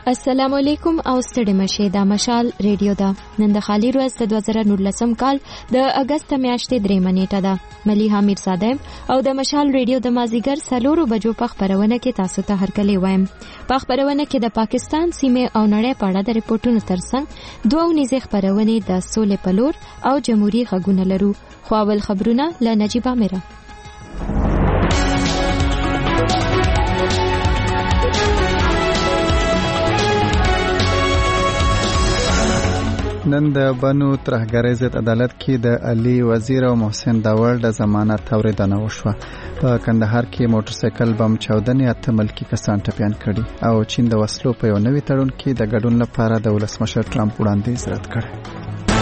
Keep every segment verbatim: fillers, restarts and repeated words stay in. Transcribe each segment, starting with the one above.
السلام علیکم او ستړي مشه د مشال ریډیو دا نن د خالی ورځ د دوه زره نولسم کال د اگست میاشتې درې منېټه ده. مليحه میرزادم او د مشال ریډیو د مازیګر سلورو بجو په خبرونه کې تاسو ته هرکلی وایم. په خبرونه کې د پاکستان سیمه او نړۍ په اړه د ریپورتونو ترڅنګ دوه نيزه خبرونه د سولې پلور او جمهوریت غږونه لرو. خو اول خبرونه ل نجيبه میرا. نن د بنو ترهګرۍ ضد عدالت کې د علي وزیر او محسن داور د ضمانت اوریدنه وشوه. په کندهار کې موټر سایکل بم چاودنې اته ملکی کسان ټپيان کړي او چین د وسلو په یو نوي تړون کې د ګډون لپاره د ولسمشر ټرمپ وړاندیز رد کړ.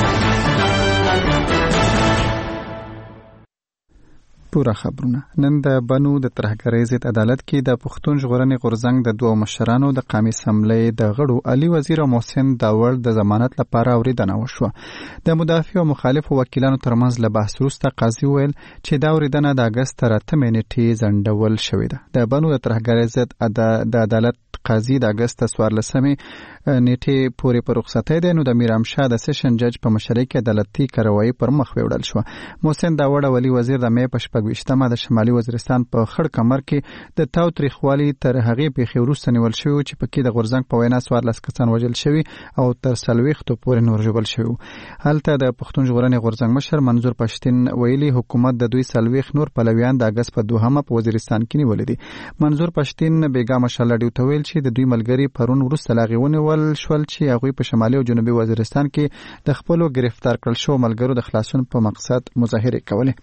پورا خبرونه نن د بنو د ترهګرۍ ضد عدالت کې د پښتون ژغورنې غورځنګ د دوه مشرانو د قومي اسمبلی د غړو علي وزیر او محسن داور د ضمانت لپاره اوریدنه وشوه. د مدافع او مخالفو وکیلانو ترمنځ له بحث وروسته قاضي ویل چې دا اوریدنه د اگست تر اتمې نیټې ځنډول شوې ده. د بنو د ترهګرۍ ضد د عدالت قاضي د اگست څوارلسمې نیټې پورې پر رخصتۍ دی، نو د میرامشاه د سیشن جج په مشرۍ کې عدالتي کاروایی پر مخ وړل شو. محسن داور او علي وزیر د مې په شپږویشتمه د شمالي وزیرستان په خړ کمر کې د تاو تاریخوالي تر هغې پیښې وروسته نیول شوی چې پکې د غورځنګ په وینا څوارلس کسان وژل شوي او تر څلوېښتو پورې نور ژوبل شوي. هلته د پښتون ژغورنې غورځنګ مشر منظور پښتين ویلي حکومت د دوی څلوېښت نور پلویان د اگست په دوهمه په وزیرستان کې نیولې دي. منظور پښتين بیګا مشال ډیو ته ویل چې د دوی ملګری پرون وروسته لاغيونه ول شول چې هغه په شمالي او جنوبي وزیرستان کې د خپل گرفتار کړل شو ملګرو د خلاصون په مقصد مظاهره کولې.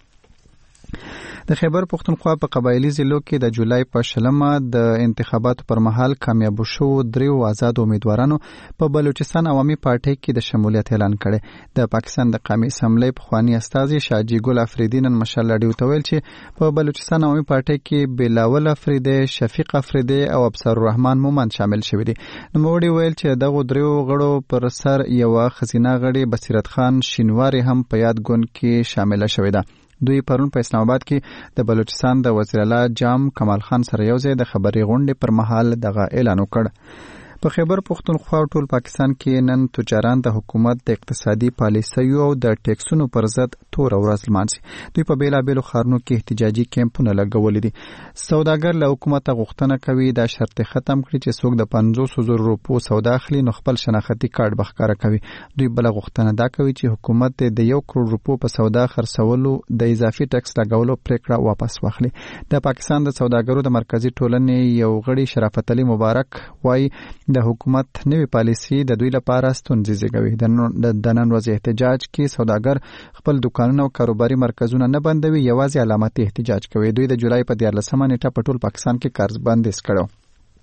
د خیبر پختونخوا په قبایلی ضلعو کې د جولای په شلمه د انتخاباتو پر مهال کامیاب شو دریو آزاد امیدوارانو په بلوچستان عوامي پارټي کې د شمولیت اعلان کړي. د پاکستان د قومي اسمبلی پخوانی استازي شاجي ګل افریدی نن مشال ډیو ته ویل چې په بلوچستان عوامي پارټي کې بلاول افریدی، شفیق افریدی او ابصر الرحمن مومن شامل شوي دي. نو موړي ویل چې دغه دریو غړو پر سر یو خزینه غړي بصیرت خان شینواری هم په یاد ګوند کې شامل شوی ده. دوی پرون په اسلام آباد کې د بلوچستان د وزیر اعلی جام کمال خان سره یو ځای د خبري غونډې پر مهال دغه اعلان وکړ. په خیبر پختونخوا او ټول پاکستان کې نن تجاران د حکومت د اقتصادي پالیسیو او د ټیکسونو پر ضد تور ورځ لمانځي. دوی په بیلابیلو ښارونو کې احتجاجي کیمپونه لګولي دي. سوداګر له حکومت غوښتنه کوي دا شرط ختم کړي چې څوک د پنځوس زره روپو سودا اخلي نو خپل شناختی کارت بخکاره کوي. دوی بل غوښتنه دا کوي چې حکومت د یو کروڑ روپو په سودا خرڅولو د اضافي ټیکس لګولو پریکړه واپس واخلي. د پاکستان د سوداګرو د مرکزی ټولنې یو غړي شرافت علي مبارک وايي د حکومت نوې پالیسی د دوی لپاره ستونزې زیږوي. د نن ورځې احتجاج کې سوداګر خپل دکانونه او کاروباري مرکزونه نه بندوي، یوازې علامتي احتجاج کوي. دوی د جولای په دیارلسمه نیټه په ټول پاکستان کې قرض بندیز کړو.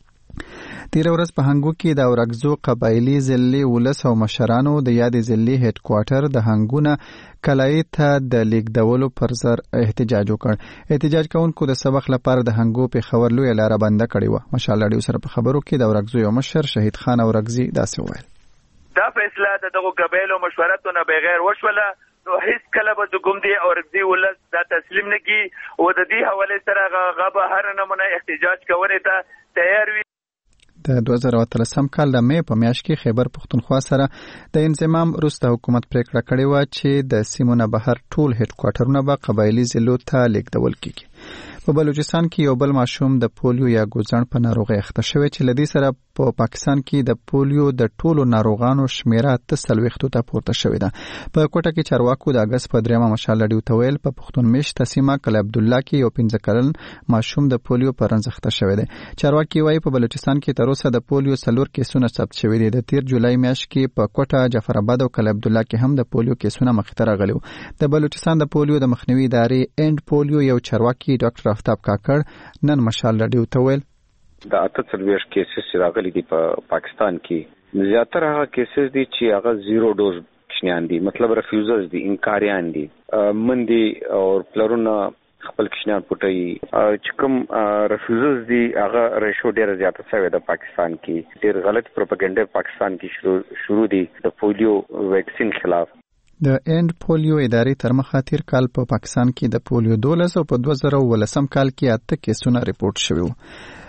تیر ورځ په هنګو کې د اورګزو قبایلی ضلع ولس او مشرانو د یادې ضلع هډ کوارټر د هنګونه کلای ته د لیکدولو پر سر احتجاج وکړ. احتجاج کوونکو د سبق لپاره د هنګو په خبر لوی لاره بنده کړې و. مشال اړیو سره په خبرو کې د اورګزو یو مشر شهید خان اورګزي داسې وویل: دا فیصله دغه قبایلو مشورتونه بغیر وشوله نو هیڅ کله به کوم دی اورګزي ولس دا تسلیم نه کی او د دې حواله سره غبه هر نمونه احتجاج کوي ته تیار وي. د دوه زره اتلسم کال د مې په میاشت کې خیبر پختونخوا سره د انضمام وروسته حکومت پریکړه کړې و چې د سیمو نه بهر ټول هډ کوارټرونه به قبایلی ضلعو ته لیږدول کیږي. په بلوچستان کې یو بل ماشوم د پولیو یا ګوزڼ په ناروغي اخته شوی چې لدی سره په پاکستان کې د پولیو د ټولو ناروغانو شمیره ته څلوېښتو ته پورته شوې ده. په کوټه کې چارواکو د اگست په دریمه مشال ډیو ته ویل په پښتون میشت سیمه کله عبد الله کې یو پنځه کلن ماشوم د پولیو په رنځ اخته شوی دی. چارواکي وايي په بلوچستان کې تر اوسه د پولیو څلور کیسونه ثبت شوي دي. د تیر جولای میاشت کې په کوټه، جعفر آباد او کله عبد الله کې هم د پولیو کیسونه مخ ته راغلي. د بلوچستان د پولیو د مخنیوي ادارې اند پولیو یو چارواکي ډاکټر افتاب کاکړ نن مشال ډیو ته ویل: د اته څلوېښت کیسز راغلي دي په پاکستان کې، زیاتره هغه کیسز دي چې هغه زیرو ډوز کشنیان دي، مطلب ریفیوزرز دي، انکاریان دي، مندي او پلرونه خپل کشنیان پټي. چې کوم ریفیوزرز دي هغه ریشو ډیره زیاته شوې ده پاکستان کې. ډیر غلط پروپاګاندا پاکستان کې شروع شروع دي د پولیو ویکسین خلاف. د اند پولیو ادارې تر مخه تیر کال په پاکستان کې د پولیو دولس او په دوه زره ولسم کال کې اته کیسونه ریپورت شوي وو.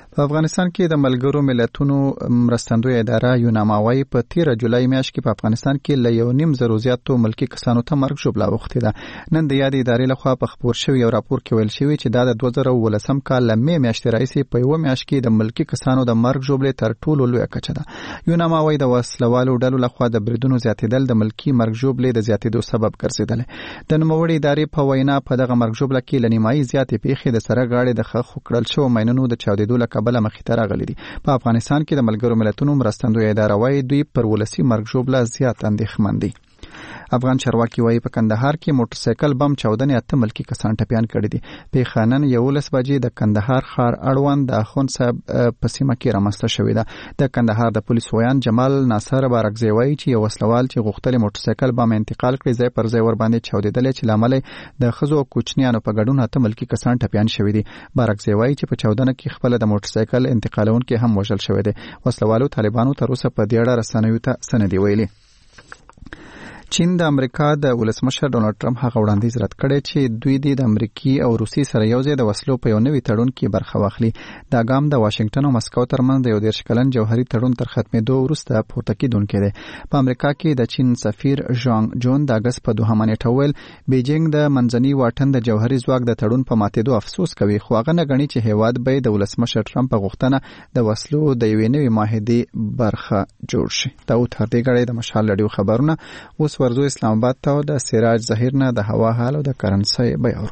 په افغانستان کې د ملګرو ملتونو مرستندوی اداره یوناماوي په تیره جولای میاشت کې په افغانستان کې له یو نیم زرو زیاتو ملکی کسانو ته مرګ ژوبلا وختي ده. نن د یادې ادارې لخوا په خبر شوی یو راپور کې ویل شوی چې دا د دوه زره ولسم کال له می میاشتې راځي په یو میاشت کې د ملکی کسانو د مرګ ژوبلې تر ټولو لویه کچه ده. یوناماوي د وسلوالو ډلو لخوا د بریدونو زیاتېدل د ملکی مرګ ژوبلې د زیاتېدو سبب ګرځیدل. د نوموړي ادارې په وینا په دغه مرګ ژوبله کې لنیمایي زیاتې پیښې د سره غاړې د خخ کړل شو مینونو د چاودېدو له کبله مخې ته راغلي دي. په افغانستان کې د ملګرو ملتونو مرستندوی اداره وايي دوی پر ولسی مرګ ژوبله زیات اندېښمن دي. افغان چارواکي وايي په کندهار کې موټر سایکل بم چاودنې اته ملکی کسان ټپيان کړي دي. په خانن یولس بجې د کندهار ښار اړوند د اخون صاحب په سیمه کې رامنځته شوې ده. د کندهار د پولیس ویان جمال ناصر بارکزی وايي چې یو وسلوال چې غوښتل موټر سایکل بم انتقال کړي ځای پر ځای ور باندې چاودېدل چې لامل د خزو کوچنیانو په ګډون اته ملکی کسان ټپيان شوي دي. بارکزی وايي چې په چاودنه کې خپل د موټر سایکل انتقالونکو هم وژل شوی دی. وسلوالو طالبانو تر اوسه په دې اړه رسنیو ته سندې ویلي. چین د امریکا د ولسمشر ډونالد ټرمپ هغه وړاندیز رد کړی چې دوی د امریکای او روسي سره یوځای د وسلو په یو نوي تړون کې برخه واخلي. دا ګام د واشنگټن او مسکو ترمنځ د یو دېرش کلن جوهري تړون تر ختمېدو وروسته پورته کېدونکی دی. په امریکا کې د چین سفیر ژانګ جون د اگست په دوهمه نیټه ویل بیجینګ د منځني واټن د جوهري ځواک د تړون په ماتېدو افسوس کوي، خو هغه نه غني چې هیواد به د ولسمشر ټرمپ په غوښتنه د وسلو د یوې نوې معاهدې برخه جوړ شي. داود هردیګړی د مشال رادیو خبرونه. اوس ورزو اسلام آباد ته د سراج ظهیر نه د هوا حال او د کرنسي بیاورو.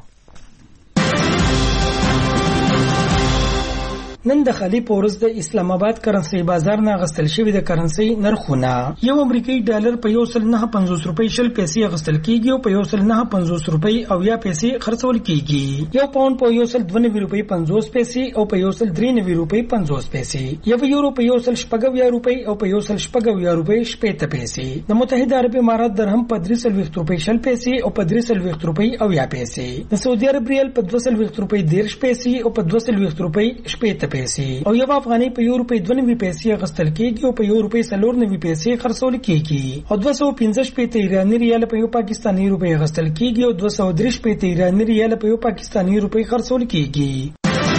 نن د خالی پورز د اسلام آباد کرنسي بازار نه غستل شوی د کرنسي نرخونه یو امریکایي ډالر په یو سل نه پنځوس روپۍ شل پیسې غستل کیږي او په یو سل نه پنځوس روپۍ او یا پیسې خرڅول کیږي. یو پاوند په یو سل دوه نوي روپۍ پنځوس پیسې او په یو سل درې نوي روپۍ پنځوس پیسې. یو یورو په یو سل شپږ یا روپۍ او په یو سل شپږ یا روپۍ شپږ پیسې. د متحده عرب امارات درهم په درې سل روپۍ شل پیسې او په درې سل روپۍ او یا پیسې. د سعودي عرب ریال په دوه سل روپۍ دېرش پیسې او په دوه سل روپۍ شپږ پیسې او یو افغاني په یو روپۍ دوه نوي پیسې غستل کیږي او په یو روپۍ څلور نوي پیسې خرڅول کیږي. او دوه سوه پنځه شپېته ایراني ریال په یو پاکستاني روپۍ غستل کیږي او دوه سوه درې شپېته ایراني ریال په یو پاکستاني روپۍ خرڅول کیږي.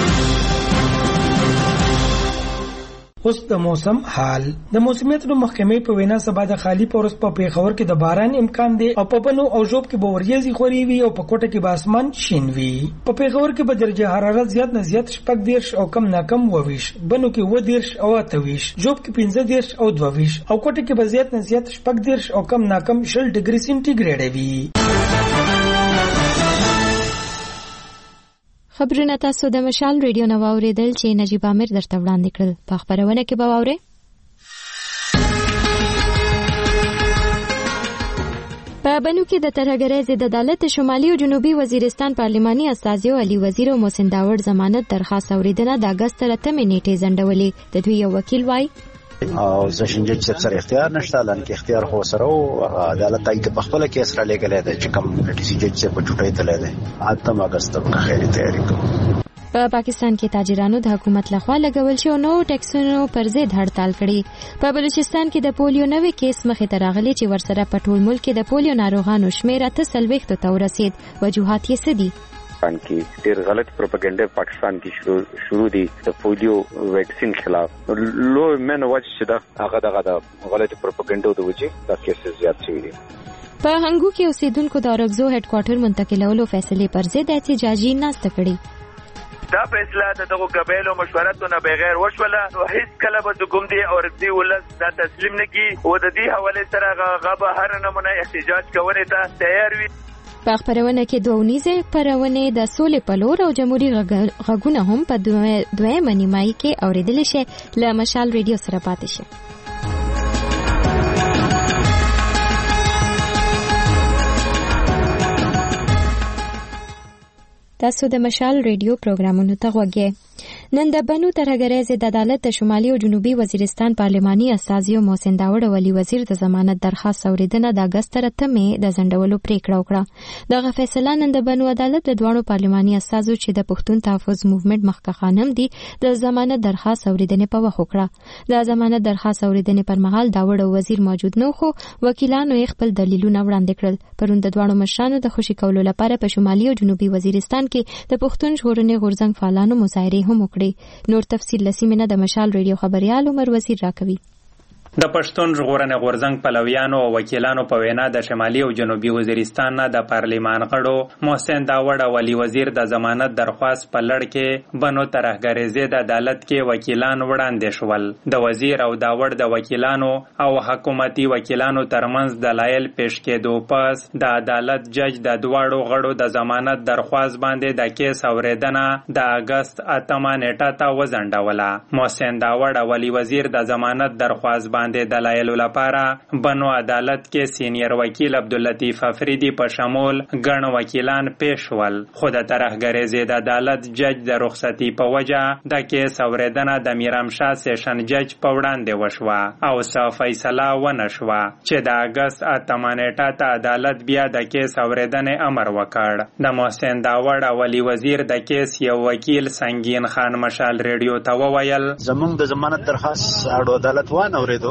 اوس د موسم حال. د موسمیت د محکمې په وینا سبا د خالی پورس په پیښور کې د باران امکان دی او په بنو او ژوب کې به وریځي خوري وي او په کوټه کې به اسمان شین وي. په پیښور کې به درجه حرارت زیات نه زیات شپږ دیرش او کم نه کم وویش، بنو کې و دیرش او اته ویش، ژوب کې پنځه دیرش او دوه ویش او کوټه کې به زیات نه زیات شپږ دیرش او کم نه کم شل ډیګري سنټیګریډ وي. خبرونه تاسو د مشال ریډیو نو اوریدل چې نجیب عامر درته وړاندې کړل. په خبرونه کې به واورئ په بنو کې د ترهګرۍ ضد عدالت شمالي او جنوبي وزیرستان پارلماني استازیو علي وزیر او محسن داوړ ضمانت درخواست اوریدنه د اگست تر اتمې نیټې ځنډولې. د دوی یو وکیل وایي او سیشن جج صاحب سره اختیار نشته، لکه کې اختیار خو سره او عدالت تایید په خپل کې سره لګلې ده چې کوم ډي سي جج صاحب په چټای تللی دی. اتم اگست ته خیری تیاری کوو. په پاکستان کې تاجرانو د حکومت لخوا لګول شو نو ټیکسونو پر ضد هړتال کړي. په بلوچستان کې د پولیو نوې کیس مخې ته راغلي چې ورسره په ټول ملک کې د پولیو ناروغانو شمیر اته څلوېښتو ته ورسید. وجوهات یې څه دي؟ پاکستان کې ډېر غلط پروپاګاندا پاکستان کې شروع شروع دي د پولیو ویکسین خلاف. لو من وجه چې دا هغه دغه د غلط پروپاګاندا د وجې د کیسز زیات شوي دي. په هنګو کې اوسیدونکو د اورګزو هډ کوارټر منتقلولو فیصلې پر ضد احتجاجي ناسته کړې. دا فیصله د دغه قبایلو مشورتو نه بغیر وشوله، نو هیڅ کله به د ګوندي او رضی ولس دا تسلیم نه کی او د دې حواله سره غبه هر نمونه احتجاج کوي ته تیار وي. په خبرونه کې دوه ونیزه پرونه د سولې په لور او جمهوریت غږونه هم په دویمه نیمایي کې اوریدل شي. له مشال ریډیو سره پاتې شي. تاسو د مشال ریډیو پروګرامونو ته غوږی. نن د بنو ترهګرۍ ضد عدالت د شمالي او جنوبي وزیرستان پارلماني استازیو محسن داوړ او علي وزیر د ضمانت درخواست اوریدنه د اگست تر اتمې د ځنډولو پریکړه وکړه. دغه فیصله نن د بنو عدالت د دوه پارلماني استازو چې د پښتون تحفظ موومېنټ مخکښانم دي د ضمانت درخواست اوریدنې په وخت وکړه. د ضمانت درخواست اوریدنې پر مهال داوړ او وزیر موجود نه خو وکیلانو یې خپل دلیلونه وړاندې کړل. پرون د دوه مشرانو د خوشي کولو لپاره په شمالي او جنوبي وزیرستان کې د پښتون ژغورنې غورځنګ فعالانو مظاهره هم وکړه. وکړي. نور تفصیل لسیمه د مشال ریډیو خبريال عمر وزیر راکوي. د پښتون ژغورنې غورځنګ پلویانو او وکیلانو په وینا د شمالي او جنوبي وزیرستان نه د پارلیمان غړو محسن داوړ او ولی وزیر د ضمانت درخواست په لړ کې بنو ترهګریزې د عدالت کې وکیلان وړاندې شول. د وزیر او داوړ د وکیلانو او حکومتي وکیلانو ترمنځ دلایل پیش کېدو پس د عدالت جج د دواړو غړو د ضمانت درخواست باندې د کیس اوریدنه د اگست اتمه نیټه ته وځنډوله. محسن داوړ او ولی وزیر د ضمانت درخواست باندې د دلایلو لپاره بنو عدالت کې سینیر وکیل عبداللطیف افریدی په شمول ګڼ وکیلان پیش ول، خو د ترهګریزې د عدالت جج د رخصتي په وجه د کیس اوریدنه د میرامشاه سیشن جج په وړاندې وشوه او څه فیصله ونه شوه چې د اګست اتمه نیټه ته عدالت بیا د کیس اوریدنې امر وکړ. د محسن داوړ او ولی وزیر د کیس یو وکیل سنگین خان مشال ریډیو ته وویل زمونږ د ضمانت درخواست اړو عدالت وانه اوریدو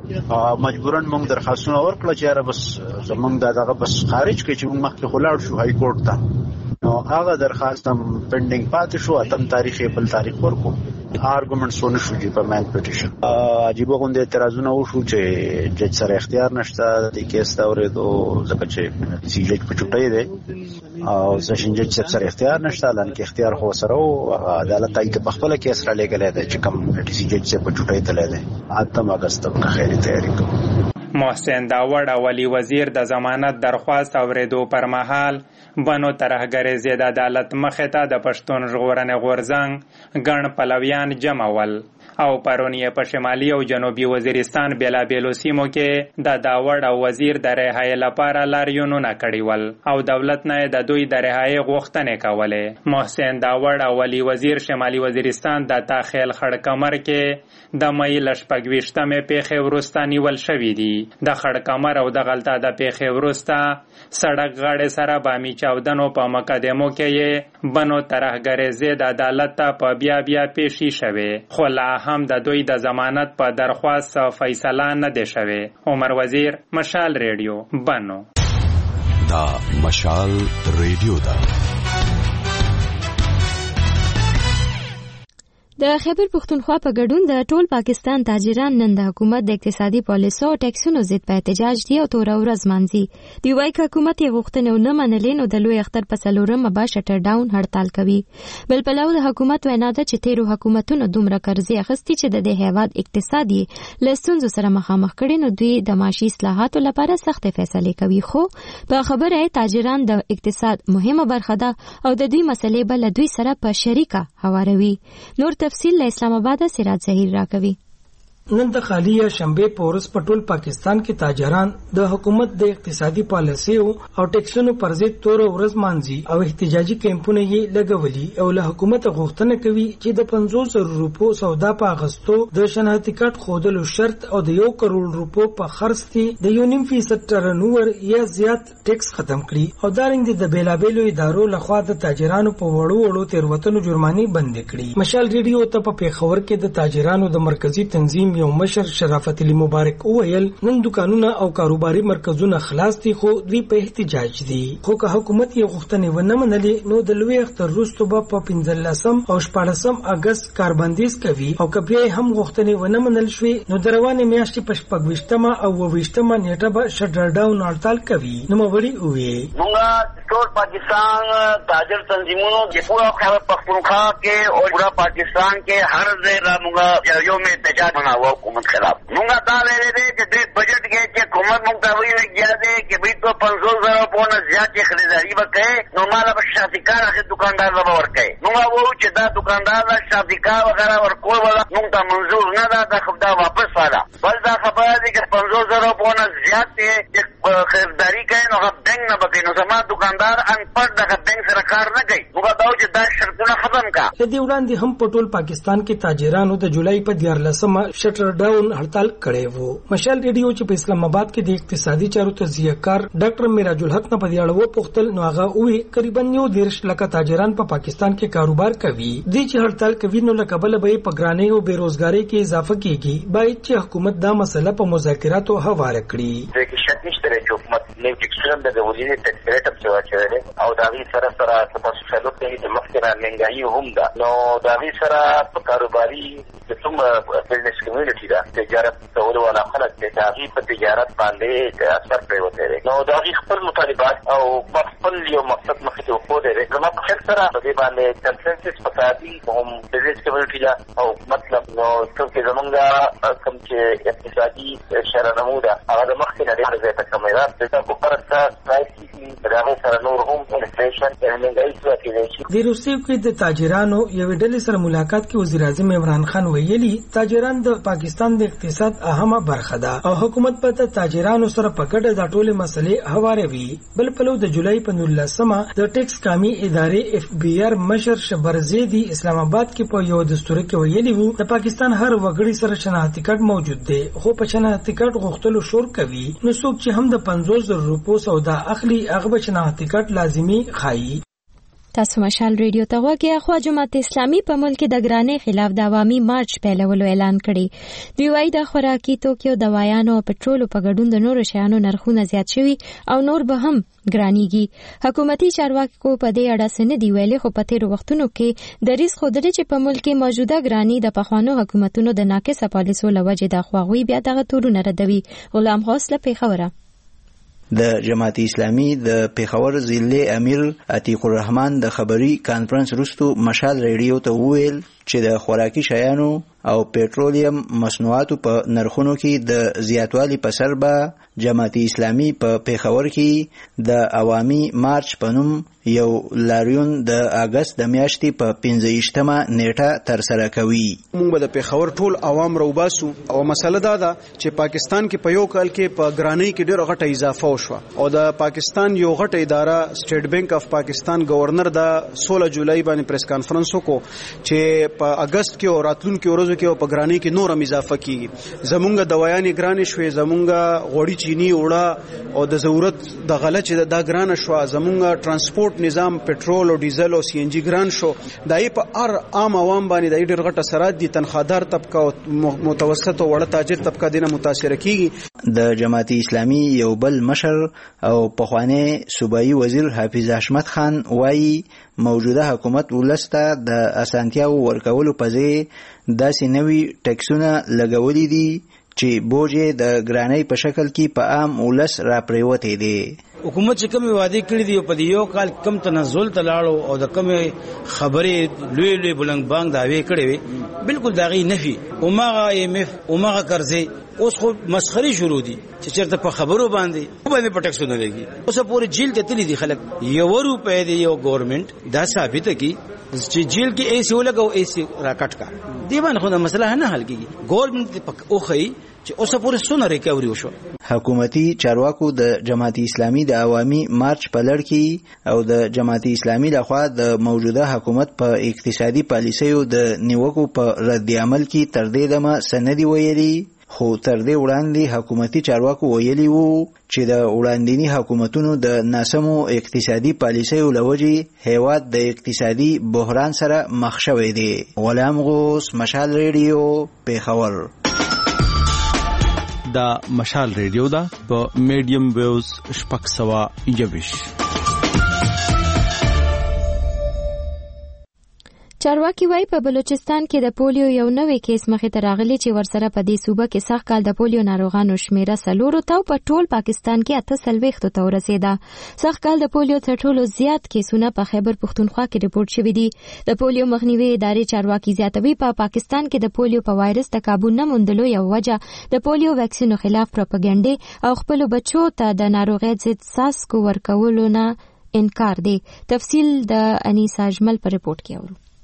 مجبورن موږ درخواستونه ورکړل چې را بس زمونږ دغه بس خارج کې چې موږ مخکې خلاړ شو های کورټ ته نو هغه درخواست هم پینډینګ پاتې شو. اتم تاریخ بل تاریخ ورکو آرګومنټس ونه شو چې په مین پټیشن عجیب غونډه اعتراضونه وشو چې جج سره اختیار نشته د کیس دا ورېدو ځکه چې سی جج په چټای دی او سیشن جج سره اختیار نشته لکه کې اختیار خو سره او عدالت ای په خپل کیس را لګلې ده چې کوم سی جج سره په چټای تللی دی. اتم اگست په خیری تیاری کوي. محسن داوړ او ولی وزیر د ضمانت درخواست اوریدو پر مهال بنو ترهګریزې د عدالت مخې ته د پښتون ژغورنې غورځنګ ګڼ پلویان جمع ول او پرون یې په شمالي او جنوبي وزیرستان بېلابېلو سیمو کې د داوړ او وزیر د رهایۍ لپاره لاریونونه کړي ول او دولت نه د دوی د رهایۍ غوښتنې کولې. محسن داوړ او ولی وزیر شمالي وزیرستان د تاخیل خړ کمر کې د مې لشپږویشتمې پیښې وروسته نیول شوي دي. د خړ کمر او د غلطه د پیښې وروسته سړک غاړې سره بامي چاودنو په مقدمو کې یې بنو ترهګریزې د عدالت ته په بیا بیا پیشي شوې خو لا هم د دوی د ضمانت په درخواست فیصله نه دی شوی. عمر وزیر مشال ریډیو بنو. دا مشال ریډیو دا د خیبر پختونخوا په ګډون د ټول پاکستان تاجران نن د حکومت د اقتصادي پالیسو او ټیکسونو ضد په احتجاج دي او تور ورځ مانځي. دی وايي چې حکومت یې غوښتنې ونه منلې نو د لوی اختر په څلورمه به شټر ډاون هړتال کوي. بل پلو د حکومت وینا ده چې تیرو حکومتونو دومره قرضې اخیستي چې د دې هیواد اقتصادي له ستونزو سره مخامخ کړي نو دوی د معاشي اصلاحاتو لپاره سختې فیصلې کوي. خو په خبره تاجران د اقتصاد مهمه برخه ده او د دوی مسلې به له دوی سره په شریکه هواروي. نور تفصیل له اسلام آباد سراج ظهیر راکوي. نن د خالیه شنبه پورس په ټول پاکستان کې تاجران د حکومت د اقتصادي پالیسیو او ټیکسونو پر ضد تور ورځ مانځي او احتجاجي کیمپونه یې لګولي او له حکومت غوښتنه کوي چې د پنځوس زره روپو سودا په اغستو د شناختی کارت خودلو شرط او د یو کروڑ روپو په خرڅ کې د یو نیم فیصد ټرنوور یا زیات ټیکس ختم کړي او دارنګ د بیلابېلو ادارو لخوا د تاجرانو په وړو وړو تیروتنو جرمانه بند کړي. مشال ریډیو ته په پیښور کې د تاجرانو د مرکزی تنظیم یو مشر شرافت علي مبارک وویل نن دکانونه او کاروباري مرکزونه خلاص دي خو دوی په احتجاج دي. خو که حکومت یې غوښتنې ونه منلې نو د لوی اختر وروسته به په پنځلسم او شپاړسم اگست کاربندیز کوي او که بیا هم غوښتنې ونه منل شوې نو د روانې میاشتې په شپږویشتمه او اوویشتمه نیټه به شټر ډاون هړتال کوي. نوموړي وویل موږ ټول پاکستان تاجر تنظیمونو کې پورا خیبر پختونخوا کې او پورا پاکستان کې هر ځای را موږ یو می احتجاج مناوه حکومت خلاف. موږ دا ویلې دي چې د بجټ کې چې حکومت موږ ته ویل کېږي دی چې به تو پنځوس زره په نه زیات خریداري وکړي نو مال به شاتیکار هغه دکاندار له ورکړي. موږ وو چې دا دکاندار له شاتیکار وغیرہ ورکول ولا موږ ته منظور نه ده دا خبره واپس والا. بل دا خبره دي چې پنځوس زره په نه زیات خریداري کوي نو هغه بنک نه بګي نو زما دکاندار ان پټ دغه بنک سره کار نه کوي. موږ دا چې دا شرطونه ختم کا. د دې وړاندې هم په ټول پاکستان کې تاجرانو د جولای په دیارلسمه شټر ډاون هړتال کړی وو. مشال ریډیو چې په اسلام آباد کې د اقتصادي چارو تجزیه کار ډاکټر میراج الحق حکومت نه په دې اړه وپوښتل نو هغه وې قریبا یو دیرش لکه تاجران په پاکستان کې کاروبار کوي. دې چې هړتال کوي نو لکه بل به په ګرانۍ او بیروزګاری کې اضافه کیږي. باید چې حکومت دا مسله په مذاکراتو حواله کړي. دغه شک نشته چې حکومت نو ټیکسونه د ولینې ټیکس ریټ په څیر چیرې او دا وی سره سره تاسو څه لوټ دی د مخکره منګایي هم ده نو دا وی سره په کاروباري د څوم بزنس کمیونټي دا تجارت ټول ولا خلک د تاغي په تجارت باندې اثر کوي وته نو دا خپل مطالبات او خپل یو مقصد مخې ته وخت دی کومه خپل سره په دې باندې کنسنسس پکاتي هم بزنس کمیونټي دا او مطلب نو څنګه زمونږه کوم چې اقتصادي شرع نموده هغه د مخکې نه ډېر زیاته کمه ده د کوپرتا سایټي دغه سره نور هم انفلیشن منګایي څه د روسیې کې د تاجرانو یو ډلې سره ملاقات کې وزیر اعظم عمران خان ویلي تاجران د پاکستان د اقتصاد اهمه برخه ده او حکومت په تاجرانو سره په ګډه د ټولې مسلې هواروي. بل پلو د جولای په نولسمه د ټیکس کامي ادارې اف بی آر مشر شبرزیدي اسلام آباد کې په یو دستور کې ویلي وو د پاکستان هر وګړي سره شناختی کارت موجود دی خو په شناختی کارت غوښتلو شور کوي نو څوک چې هم د پنځوس زره روپو سودا اخلي هغه به شناختی کارت لازمي خایي. تاسو مشال ریډیو ته وګورئ. خو جماعت اسلامي په ملک د ګرانۍ خلاف د عوامي مارچ پیلولو اعلان کړي. دوی وايي د خوراکي توکیو دوايانو او پټرولو په ګډون د نورو شیانو نرخونه زیات شوي او نور به هم ګرانیږي. حکومتي چارواکو په دې اړه څه نه دی ویلي خو په تیرو وختونو کې د ریس خودري چې په ملک کې موجوده ګرانی د پخوانو حکومتونو د ناقصه پالیسو لوجې د خواغوي بیا دغه تورونه ردوي. غلام حوصله پیښوره د جماعت اسلامي د پیښور ضلع امیر عتیق الرحمن د خبري کانفرنس وروسته مشال ریډیو ته وویل چې د خوراکي شیانو او پېټرولیم مصنوعاتو په نرخونو کې د زیاتوالي په سر به جماعت اسلامي په پیښور کې د عوامي مارچ په نوم یو لاریون د اگست د میاشتې په پنځه ویشتمه نیټه ترسره کوي. موږ به د پیښور ټول عوام روباسو او مسله دا ده چې پاکستان کې په یو کال کې په ګرانۍ کې ډېر غټه اضافه وشوه او د پاکستان یو غټه اداره سټیټ بانک اف پاکستان گورنر د سولہ جولای باندې پریس کانفرنس وکړو چې په اگست کې او راتلونکو ورځو کې په ګرانۍ کې نور هم اضافه کیږي. زمونږ دوايانې ګرانې شوې زمونږ غوړي چینی وړه او د ضرورت د غله چې دا ګرانه شو زمونږ ترانسپورت نظام پټرول او ډیزل او سی ان جی ګران شو دای په هر عام عوام باندې د ډېر غټه اثرات دي. تنخوادار طبقه او متوسط او وړه تاجر طبقه دینه متاثر کیږي. د جماعت اسلامي یو بل مشر او پخوانی صوبایي وزیر حافظ احمد خان وایي موجوده حکومت ولسته د اسانتیاو ورکولو په ځای داسې نوي ټیکسونه لګولي دي چې بوجه د ګرانۍ په شکل کې په عام ولس را پریوتی دی. حکومت چې کوم وعده کړی دی په یو کال کم تنزل تلاړو او د کوم خبرې لوی لوی بلنګ بانک دا وی کړی وي بالکل داغي نفي او ماغه ایم اف او ماغه قرضې اوس خو مسخري شروع دي چې چیرته په خبرو باندې په باندې پټکسونه لګي اوس پورې جیل ته تللی دي خلک یو روپې دی یو ګورنمنت دا ثابت کی چې جیل کې ایسي ولګو ایسي راکټ کا دی باندې خو دا مسله نه حل کیږي. ګورنمنت په اوخی چې اوس پورې سونه ریکوري وشو. حکومتي چارواکو د جماعت اسلامي د عوامي مارچ په لړ کې او د جماعت اسلامي لخوا د موجوده حکومت په اقتصادي پالیسیو د نیوکو په رد عمل کې تر دې دمه سندي ویلي خو تر دې وړاندې حکومتي چارواکو ویلي وو چې د وړاندینی حکومتونو د ناسمو اقتصادي پالیسیو لوجې هیواد د اقتصادي بحران سره مخ شوی دی. غلام غوث مشال ریډیو پیښور. دا مشال ریډیو دا په میډیم ویوز شپږ سوه یوویش. چارواکي وايي په بلوچستان کې د پولیو یو نوې کیس مخې ته راغلی چې ورسره په دې صوبه کې سخت کال د پولیو ناروغانو شمیره څلورو ته په ټول پاکستان کې اته څلوېښتو ته ورسېده. سخت کال د پولیو تر ټولو زیات کیسونه په خیبر پښتونخوا کې رپورټ شوي دي. د پولیو مخنیوي ادارې چارواکي زیاتوي په پا پاکستان کې د پولیو په وایرس د قابو نه موندلو یو وجه د پولیو ویکسینو خلاف پروپاګاندا او خپل بچو ته د ناروغۍ ضد څاڅکو ورکولو نه انکار دی. تفصیل د انیسا اجمل په رپورټ کې اورو.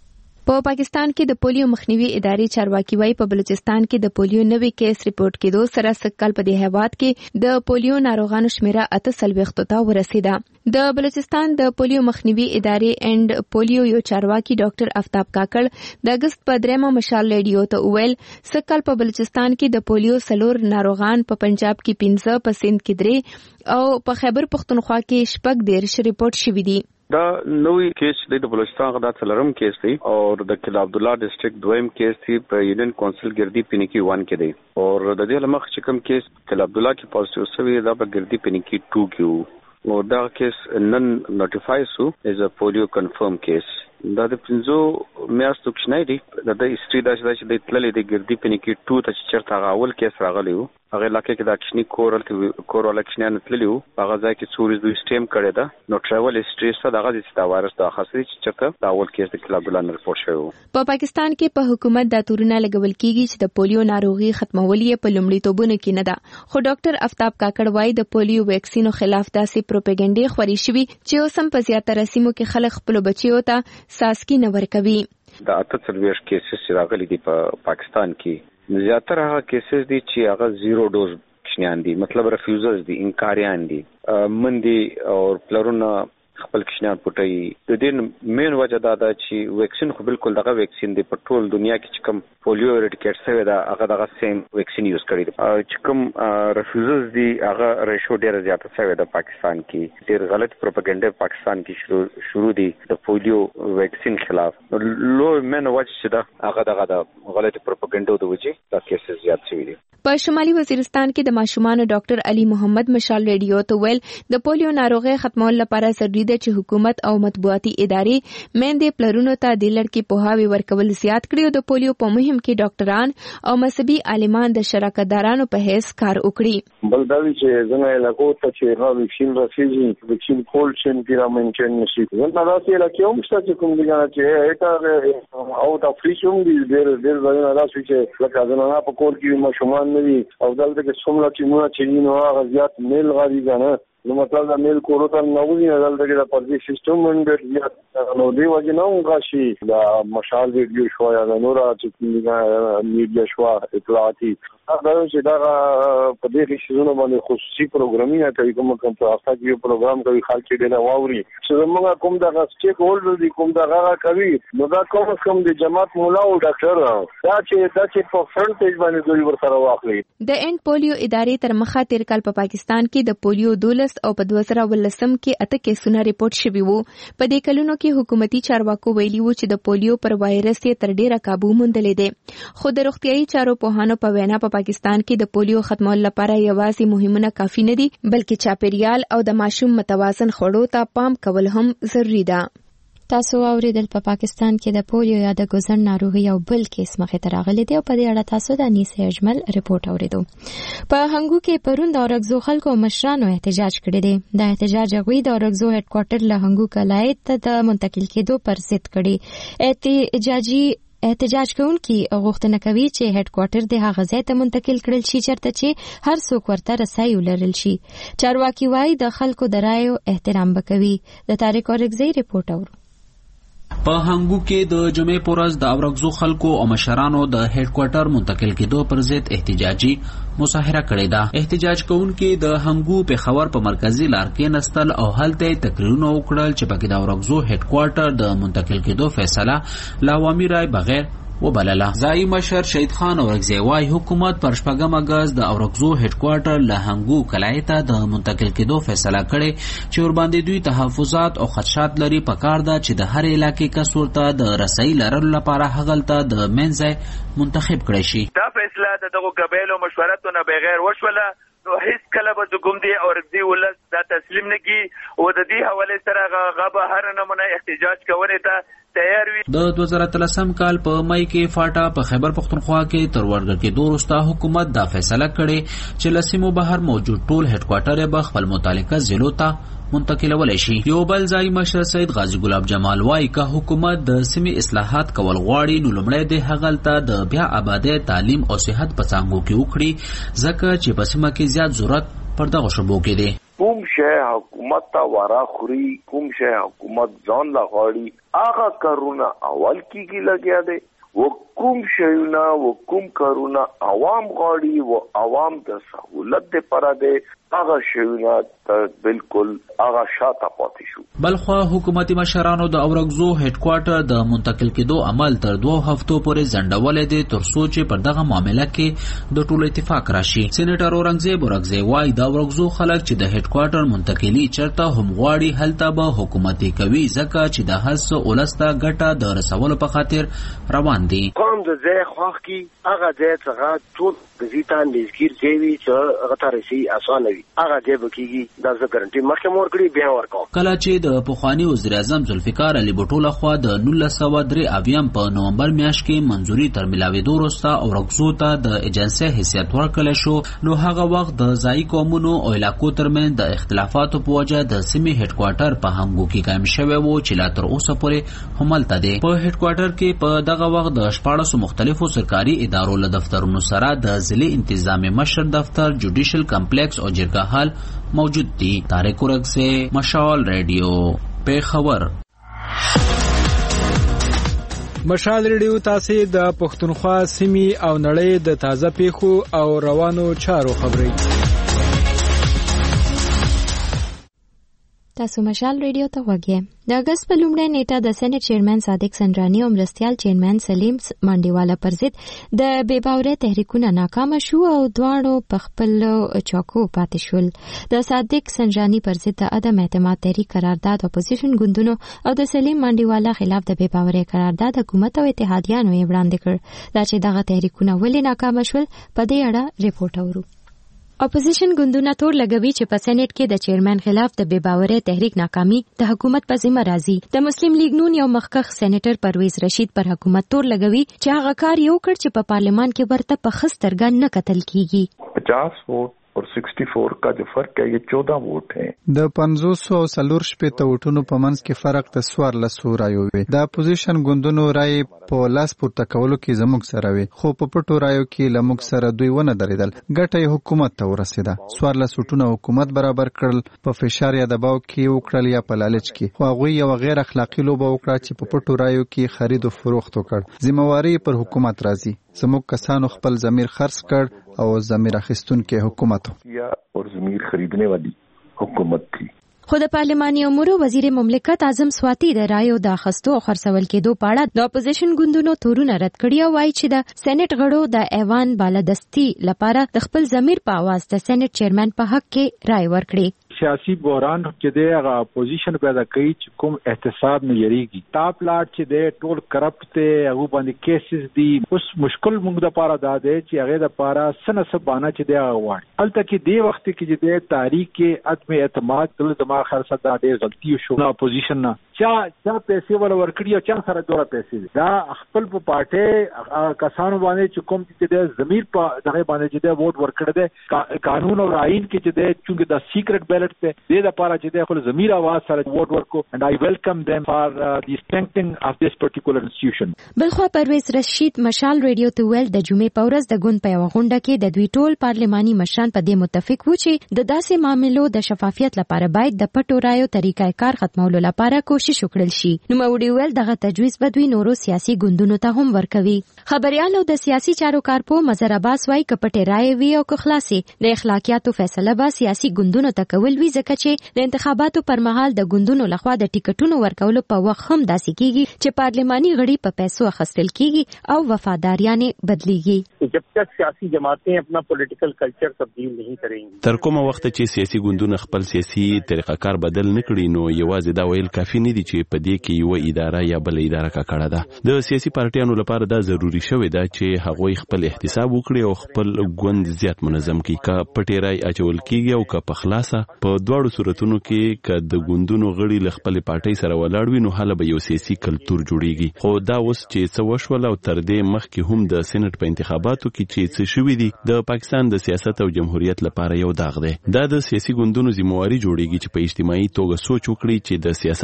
په پاکستان کې د پولیو مخنیوي ادارې چارواکي وايي په بلوچستان کې د پولیو نوې کیس ریپورت کېدو سره سکل په دې هیواد کې د پولیو ناروغانو شمیره اته سلويختو ته ورسېده. د بلوچستان د پولیو مخنیوي ادارې اند پولیو یو چارواکي ډاکټر افتاب کاکړ د اگست په درېمه مشال ریډیو ته وویل سکل په بلوچستان کې د پولیو سلور ناروغان په پنجاب کې پنځه په سند کې درې او په خیبر پختونخوا کې شپږ دیرش ریپورت شوي دي. دا نوې کیس د بلوچستان غدا څلورم کیس دی او د کلا عبد الله ډیسټریکټ دویم کیس دی په یونین کونسل ګردی پینکی ون کې دی او د دې لمخ چې کوم کیس کلا عبد الله کې پوزټیو شوی دا په ګردی پینکی ټو کې او دا کیس نن نوټیفای شو از ا پولیو کنفرم کیس. دا د پنځو میاشتو کې نه دی د هیستوري دا چې د تللې د ګردی پینکی ټو ته چرته غاول کیس راغلی وو هغه لکه کې د اکشنی کورل کې کورل اکشنیان تللی وو هغه ځای کې څوري دوی سټیم کړی دا نو ټریول هیستوري څخه دغه د ستا وایرس د خاصري چې چرته دا اول کیس د کلا عبد الله رپورټ شوی. په پاکستان کې په حکومت د تورونه لګول کیږي چې د پولیو ناروغي ختمول یې په لومړیتوبونو کې نه ده خو ډاکټر افتاب کاکړ وايي د پولیو ویکسینو خلاف داسې پروپاګاندا خوري شوی چې اوس هم په زیاتره سیمو کې خلک خپل بچیو ته ساسکی نه ورکوي. دا اته سلويش کیسز راغلي دي په پاکستان کې زیاتره هغه کیسز دي چې هغه زیرو ډوز کشنیان دي مطلب ریفیوزرز دي انکاریان دي مندي او پلرونه خپل کشنیان پټي د دې مین وجه دا ده چې ویکسین خو بالکل دغه ویکسین دی په ټول دنیا کې چې کوم پولیو اریډیکیټ شوی دا هغه دغه سیم ویکسین یوز کړی دی چې کوم ریفیوزرز دي هغه ریشو ډیر زیات شوی د پاکستان کې ډیر غلط پروپاګاندا پاکستان کې شروع شروع دي د پولیو ویکسین خلاف لو مین وجه چې دا هغه دغه د غلط پروپاګاندا د وجه دا کیسز زیات شوی دي. په شمالي وزیرستان کې د ماشومان ډاکټر علي محمد مشال ریډیو ته ویل د پولیو ناروغي ختمول لپاره ضروري ده چې حکومت او مطبوعاتي ادارې مېندې پلرونو ته د لړکی پوهاوی ورکول زیات کړي او د پولیو په مهم کې ډاکټران او مذهبي عالمان د شراکتدارانو په هیڅ کار وکړي. بل دا چې څنګه علاقو ته چې را ویکسین راځي ویکسین کول شین پیرا منچن نشي نو دا چې علاقو مشته چې کوم دي چې اټا او دا فریشوم دي ډېر ډېر ځای نه چې لکه ځنه په کور کې ماشومان نه او دلته کې څومره چې موږ چې نو هغه زیات میل غالي کنه نو مطلب دا میل کورو ته نو وی نه دلته کې د پردي سیستم باندې زیات نو دی وجه نو غاشي دا مشال ویډیو شو یا نورا چې میډیا شو اطلاعاتي دا چې دا په دې کې شنو باندې خصوصي پروګرامینګ کوي کوم کوم تاسو کې پروګرام کوي خلک دې نه واوري چې موږ کوم دا سټیک هولډر دي کوم دا غا کوي نو دا کوم کوم د جماعت مولا او ډاکټر دا چې دا چې په فرنٹ پیج باندې دوی ورسره واخلي. د اند پولیو ادارې تر مخه تیر کال په پاکستان کې د پولیو دولس او په دوه زره ولسم کې اته کیسونه ریپورت شوي وو. په دې کلونو کې حکومتي چارواکو ویلي وو چې د پولیو پر وایرس یې تر ډیره قابو موندلې ده خو د روغتيایي چارو پوهانو په وینا په پاکستان کې د پولیو ختمول لپاره یوازې مهمونه کافي نه دي بلکې چاپیریال او د ماشوم متوازن خوړو ته پام کول هم ضروری ده. تاسو اوریدل په پاکستان کې د پولیو یا د ګوزن ناروغي یو بل کیس مخې ته راغلی دی او په دې اړه تاسو د نیسه اجمل ریپورت اوریدو. په هنګو کې پرون د اورګزو خلکو مشرانو احتجاج کړی دی. د احتجاج غوي د اورګزو هډ کوارټر له هنګو کلایت ته د منتقل کېدو پر ضد کړي. احتجاجي احتجاج کوونکي غوښتنه کوي چې هډ کوارټر د هغه ځای ته منتقل کړل شي چېرته چې هر څوک ورته رسایي ولرل شي. چارواکي وایي د خلکو د رایو احترام به کوي. د طارق اورګزی ریپورت اورو. په هنګو کې د جمعې پورز د اورګزو خلکو او مشرانو د هډ کوارټر منتقل کېدو پر ضد احتجاجي مظاهره کړې ده. احتجاج کوونکي د هنګو په خبر په مرکزی لار کې نستل او هلته تقریرونه وکړل چې پکې د اورګزو هډ کوارټر د منتقل کېدو فیصله لا عوامي رای بغیر وبلله. ځای مشر شهید خان اورګزی وايي حکومت پر شپږم اگست د اورګزو هډ کوارټر له هنګو کلای ته د منتقل کېدو فیصله کړې چې ور باندې دوی تحفظات او خدشات لري. پکار ده چې د هر علاقې کس ورته د رسایي لرلو لپاره هغلته د منځ منتخب کړی شي. دا فیصله د دغه قبایلو مشورتو نه بغیر وشوله نو هیڅ کله به د ګوندي او رضی ولس دا تسلیم نه کی او د دې حواله سره غبا هر نمونه احتجاج کوي ته تیار وي. د دوه زره اتلسم کال په مای کې فاټا په خیبر پختونخوا کې تر ورګر کې دوه وروسته حکومت دا فیصله کړې چې لسیمو بهر موجود ټول هډ کوارټر به خپل متعلقه ضلعو ته منتقلول شي. یو بل ځای مشر سید غازی ګلاب جمال وايي که حکومت د سیمې اصلاحات کول غواړي نو لومړی د هغلته د بیا آبادی تعلیم او صحت په څانګو کې وکړي ځکه چې په سیمه کې زیات ضرورت پر دغه شوبو کې دی. کوم شی حکومت ته ورا خوري، کوم شی حکومت ځان لا غواړي هغه کارونه اول کیږي لګیا دی، و کوم شیونه و کوم کارونه عوام غواړي و عوام د سہولت لپاره دی هغه شیونه ته بالکل هغه شاته پاتې شو. بلخوا حکومتي مشرانو د اورګزو هډ کوارټر د منتقل کېدو عمل تر دوه هفتو پورې ځنډولې دي تر څو چې پر دغه معاملې کې د ټولو اتفاق راشي. سېنیټر اورنګزیب اورګزی وایي د اورګزو خلک چې د هډ کوارټر منتقلي چرته هم غواړي هلته به حکومتي کوي ځکه چې د هر څه ولسته ګټه د رسولو په خاطر روان دي. قوم د ځای خوښ کی هغه ځای څنګه ټول د زیتان نزګیر ځای چې هغه ته رسي اسانه وي هغه ځای بکیږي دا زه ګارانټي مخکې مور کړی بیا ورکوم. کله چې د پخوانی وزیر اعظم ذوالفقار علي بټو لخوا د نولس سوه درې اویایم په نومبر میاشت کې منځوري تر ملاوېدو وروسته اورګزو ته د ایجنسۍ حیثیت ورکړل شو، نو هغه وخت د ځایي قومونو او علاقو ترمنځ د اختلافاتو په وجه د سیمې هډ کوارټر په هنګو کې قایم شوی و چې لا تر اوسه پورې همالته دی. په هډ کوارټر کې په دغه وخت د شپاړسو مختلفو سرکاري ادارو له دفترونو سره د ضلعي انتظامي مشر دفتر، جوډیشل کمپلیکس او جرګه حال موجود دي. طارق اورګزی، مشال ریډیو، پیښور. مشال ریډیو تاسو د پښتونخوا سیمې او نړۍ د تازه پیښو او روانو چارو خبري. تاسو مشال ریډیو ته وګورئ. د اگست په لومړۍ نیټه د سېنات چیرمن صادق سنجرانی او مرستیال چیرمن سلیم منډیواله پر ضد د بې باورۍ تحریکونه ناکامه شو او دواړو په خپل چوکو پاتې شول. د صادق سنجرانی پر ضد د عدم اعتماد تحریک قرارداد اپوزیشن ګوندونو او د سلیم منډیواله خلاف د بې باورۍ قرارداد حکومت او اتحادیانو یې وړاندې کړ. دا چې دغه تحریکونه ولې ناکامه شول په دې اړه ریپورت اورو. اپوزیشن ګوندونه تور لګوي چې په سېنات کې د چیرمن خلاف د بې باورۍ تحریک ناکامي د حکومت په ذمہ راځي. د مسلم لیگ نون یو مخکښ سېنیټر پرویز رشید پر حکومت تور لګوي چې هغه کار یو کړ چې په پارلیمان کې ورته په خسترګن نه کتل کیږي. پچاس ووٹ اور چوسٹھ کا جو فرق ہے یہ چودہ ووٹ ہیں. د پنځوس او څلور شپېته ووټونو په منځ کې فرق د څوارلسو رایو وي. د اپوزیشن ګوندونو رای په لاس پورته کولو کې زموږ سره وي، خو په پټو رایو کې له موږ سره دوی ونه درېدل. ګټه یې حکومت ته ورسېده. څوارلس ووټونه حکومت برابر کړل، په فشار یا دباو کې وکړل یا په لالچ کې، خو هغوی یوه غیر اخلاقي لوبه وکړه چې په پټو رایو کې خرید او فروخت وکړ. ذمہواري پر حکومت راځي. زموږ کسانو خپل ضمیر خرڅ کړ او ضمیر اخیستونکي حکومت اور ضمیر خریدنے والی حکومت تھی. خو د پارلماني امورو وزیر مملکت اعظم سواتی د رایو د اخیستو او خرڅول کېدو په اړه د اپوزیشن ګوندونو تورونه رد کړي او وایي چې د سېنات غړو د ایوان بالادستي لپاره د خپل ضمیر په اواز د سېنات چیرمن په حق کې رای ورکړي. سیاسي بحران چې دی هغه اپوزیشن پیدا کوي چې کوم احتساب نه یریږي. ټاپ لاټ چې دی ټول کرپټ دی، هغه باندې کیسز دي. اوس مشکل موږ د پاره دا دی چې هغه د پاره سنه سبانه چې دی هغه وایي. هلته کې دی وخت کې چې دی تاریخ کې عدم اعتماد تل دماغ خرڅه دا ډېر غلطي شو. نو اپوزیشن نه چا چا پیسې ول ورکړي او چا سره دوه پیسې دا خپل په پارټي کسانو باندې چې کوم چې دی ضمیر په دغه باندې چې دی ووټ ورکړي دی. قانون او آئین کې چې دی چې د سیکرټ بیلټ ته د لپاره چې د خپل ضمیر आवाज سره ووټ ورکو and I welcome them for uh, the strengthening of this particular institution. بلخوا پرویز رشید مشال ریډیو ته ویل د جمعې په ورځ د ګوند په یوه غونډه کې د دوی ټول پارلماني مشران په دې متفق وو چې د داسې معاملو د شفافیت لپاره باید د پټو رایو طریقه کار ختمولو لپاره کوشش وکړل شي. نو موډي ویل دغه تجویز به دوی نورو سیاسي ګوندونو ته هم ورکوي. خبريال او د سیاسي چارو کارپو مظهر عباس وايي ک پټه رای وی او ک خلاصي د اخلاقیاتو فیصله به سیاسي ګوندونو ته کول وی ځکه چې د انتخاباتو پر مهال د ګوندونو لخوا د ټیکټونو ورکولو په وخت هم داسې کیږي چې پارلماني غړي په پیسو اخیستل کیږي او وفاداریانه بدلیږي. جب تک سیاسي جماعتیں اپنا پولیټیکل کلچر تبدیل نہیں کریں گی. تر کومه وخت چې سیاسي ګوندونه خپل سیاسي طریقه کار بدل نه کړي نو یوازې دا ویل کافي نه دي چې په دې کې یو اداره یا بل اداره کاکړه ده. د سیاسي پارټیانو لپاره دا ضروری شوی ده چې هغوی خپل احتساب وکړي او خپل ګوند زیات منظم کړي. که پټې رای اچول کیږي او که په خلاصه په دواړو صورتونو کې که د ګوندونو غړي له خپل پارټۍ سره ولاړ وي نو هله به یو سیاسي کلتور جوړیږي. خو دا اوس چې څه وشول او تر دې مخکې هم د سېنات په انتخاباتو کې چې څه شوي دي د پاکستان د سیاست او جمهوریت لپاره یو داغ دی. دا د سیاسي ګوندونو ذمہواري جوړیږي چې په اجتماعي توګه سوچ وکړي چې د سیاست اعلی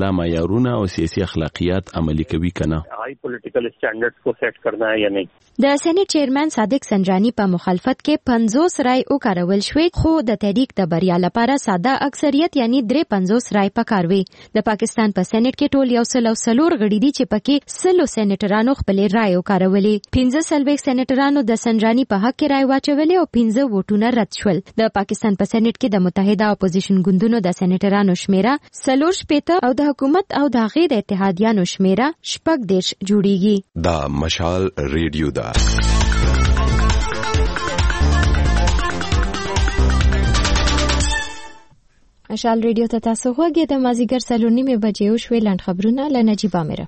اعلی معیارونه او سیاسي اخلاقیات عملي کوي کنه. High political standards को set करना है या नहीं. د سېنات چیرمن صادق سنجانی په مخالفت کې پنځوس رای وکارول شوې، خو د تحریک د بریا لپاره ساده اکثریت یعنی درې پنځوس رای پکاروي. د پاکستان په سېنات کې ټول یو سل او څلور غړي دي چې پکې سلو سېنیټرانو خپل رای وکارولې. پنځه سلويک سېنیټرانو د سنجانی په حق کې رای واچولې او پنځه ووټونه رد شول. د پاکستان په سېنات کې د متحده اپوزیشن ګوندونو د سېنیټرانو شمیره څلور شپېته او د حکومت او د هغې د اتحادیانو شمیره شپږ دېرش جوړیږي. دا مشال ریډیو دا مشال ریډیو ته تاسو غوږی د مازیګر څلور نیمې بجې وشوې. لاند خبرونه له نجیب عامره.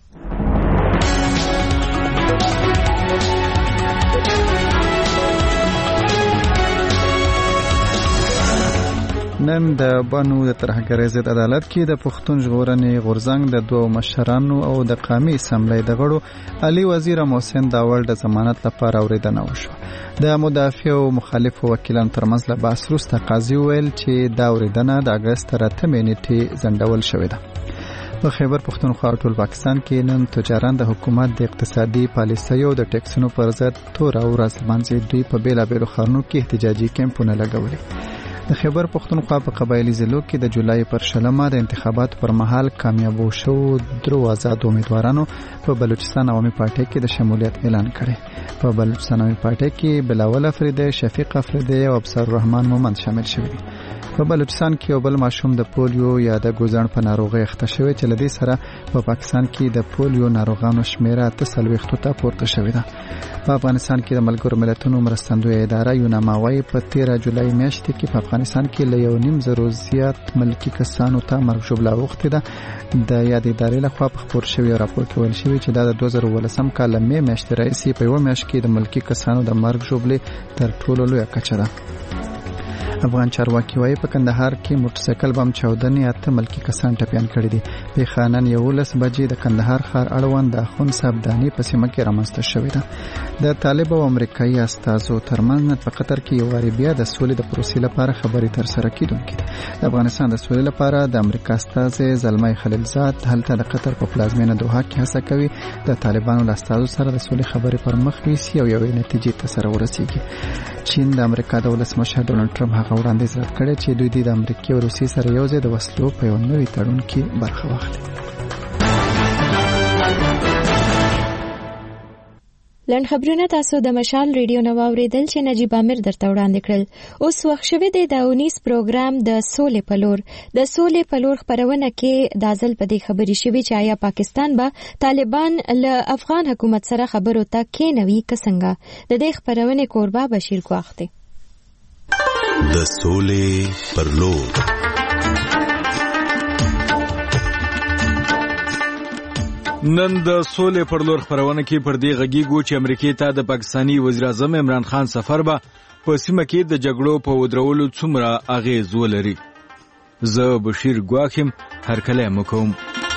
نن د بنو د ترهګرۍ ضد عدالت کې د پښتون ژغورنې غورځنګ د دوه مشرانو او د قومي اسمبلی د غړو علي وزیر محسن داوړ د ضمانت لپاره اوریدنه وشوه. د مدافع او مخالف وکیلانو ترمنځ له بحث وروسته قاضي ویل چې دا اوریدنه د اګست تر اتمې نیټې ځنډول شوې ده. په خیبر پښتونخوا او ټول پاکستان کې نن تجاران د حکومت د اقتصادي پالیسیو د ټیکسونو پر ضد تور او ورځ لمانځي. دوی په بیلابیلو ښارونو کې احتجاجي کیمپونه لګولي. د خیبر پښتونخوا په قبایلی ضلعو کې د جولای پر شلمه د انتخاباتو پر مهال کامیابو شو درو آزاد امیدوارانو په بلوچستان عوامي پارټي کې د شمولیت اعلان کړي. په بلوچستان عوامي پارټي کې بلاول افریدی، شفیق افریدی او ابصر الرحمن مومند شامل شوي دي. په بلوچستان کې یو بل ماشوم د پولیو یا د ګوزڼ په ناروغۍ اخته شوی چې لدې سره په پاکستان کې د پولیو ناروغانو شمیره تسلويختو ته پورته شوې ده. په افغانستان کې د ملګرو ملتونو مرستندوی اداره یوناما وايي په تیره جولای میاشت کې په افغانستان کې له یو نیم زرو زیات ملکی کسانو ته مرګ ژوبله اوښتې ده. د یاد ادارې لخوا په خپور شوی راپور کې ویل شوی چې دا د دوه زره ولسم کال مې میاشتې راهیسې په یوه میاشت کې د ملکی کسانو د مرګ ژوبلې تر ټولو لویه کچه ده. افغان چارواکي وايي په کندهار کې موټرسایکل بم چاودنې اته ملکی کسان ټپيان کړي دي. په خانن یولس بجې د کندهار ښار اړوند د خون صاحبداني په سیمه کې رامنځته شوې ده. د طالب او امریکایي استازو ترمنځ په قطر کې یو واری بیا د سولې د پروسې لپاره خبرې تر سره کیدونکې دي. د افغانستان د سولې لپاره د امریکا استازي زلمای خلیلزاد هلته د قطر په پلازمینه دوحه کې هڅه کوي د طالبانو له استازو سره د سولې خبرې پر مخ ویسي او یوې نتیجې ته سره ورسیږي. چین د امریکا د ولسمشر ډونالډ ټرمپ هغه وړاندیز رد کړی چې دوی د امریکا او روسیې سره یو ځای د وسلو په یو نوي تړون کې برخه واخلي. لنډ خبرونه تاسو د مشال ریډیو نو اوریدل چې نجیب عامر درته وړاندې کړل. اوس وخت شوه د اونیس پروګرام د سولې پلور د سولې پلور خبرونه کې د ځل په دې خبرې شوي چې آیا پاکستان به طالبان له افغان حکومت سره خبرو ته کېنوي که څنګه. د دې خبرونه کوربه بشیر کوخته د سولې پرلور. نن د سولې پر لور خبرونه کې پر دې غږیږو چې امریکای ته د پاکستانی وزیر اعظم عمران خان سفر به په سیمه کې د جګړو په ودرولو څومره اغیز ولري. زه بشیر ګواخم هر کله مکوم.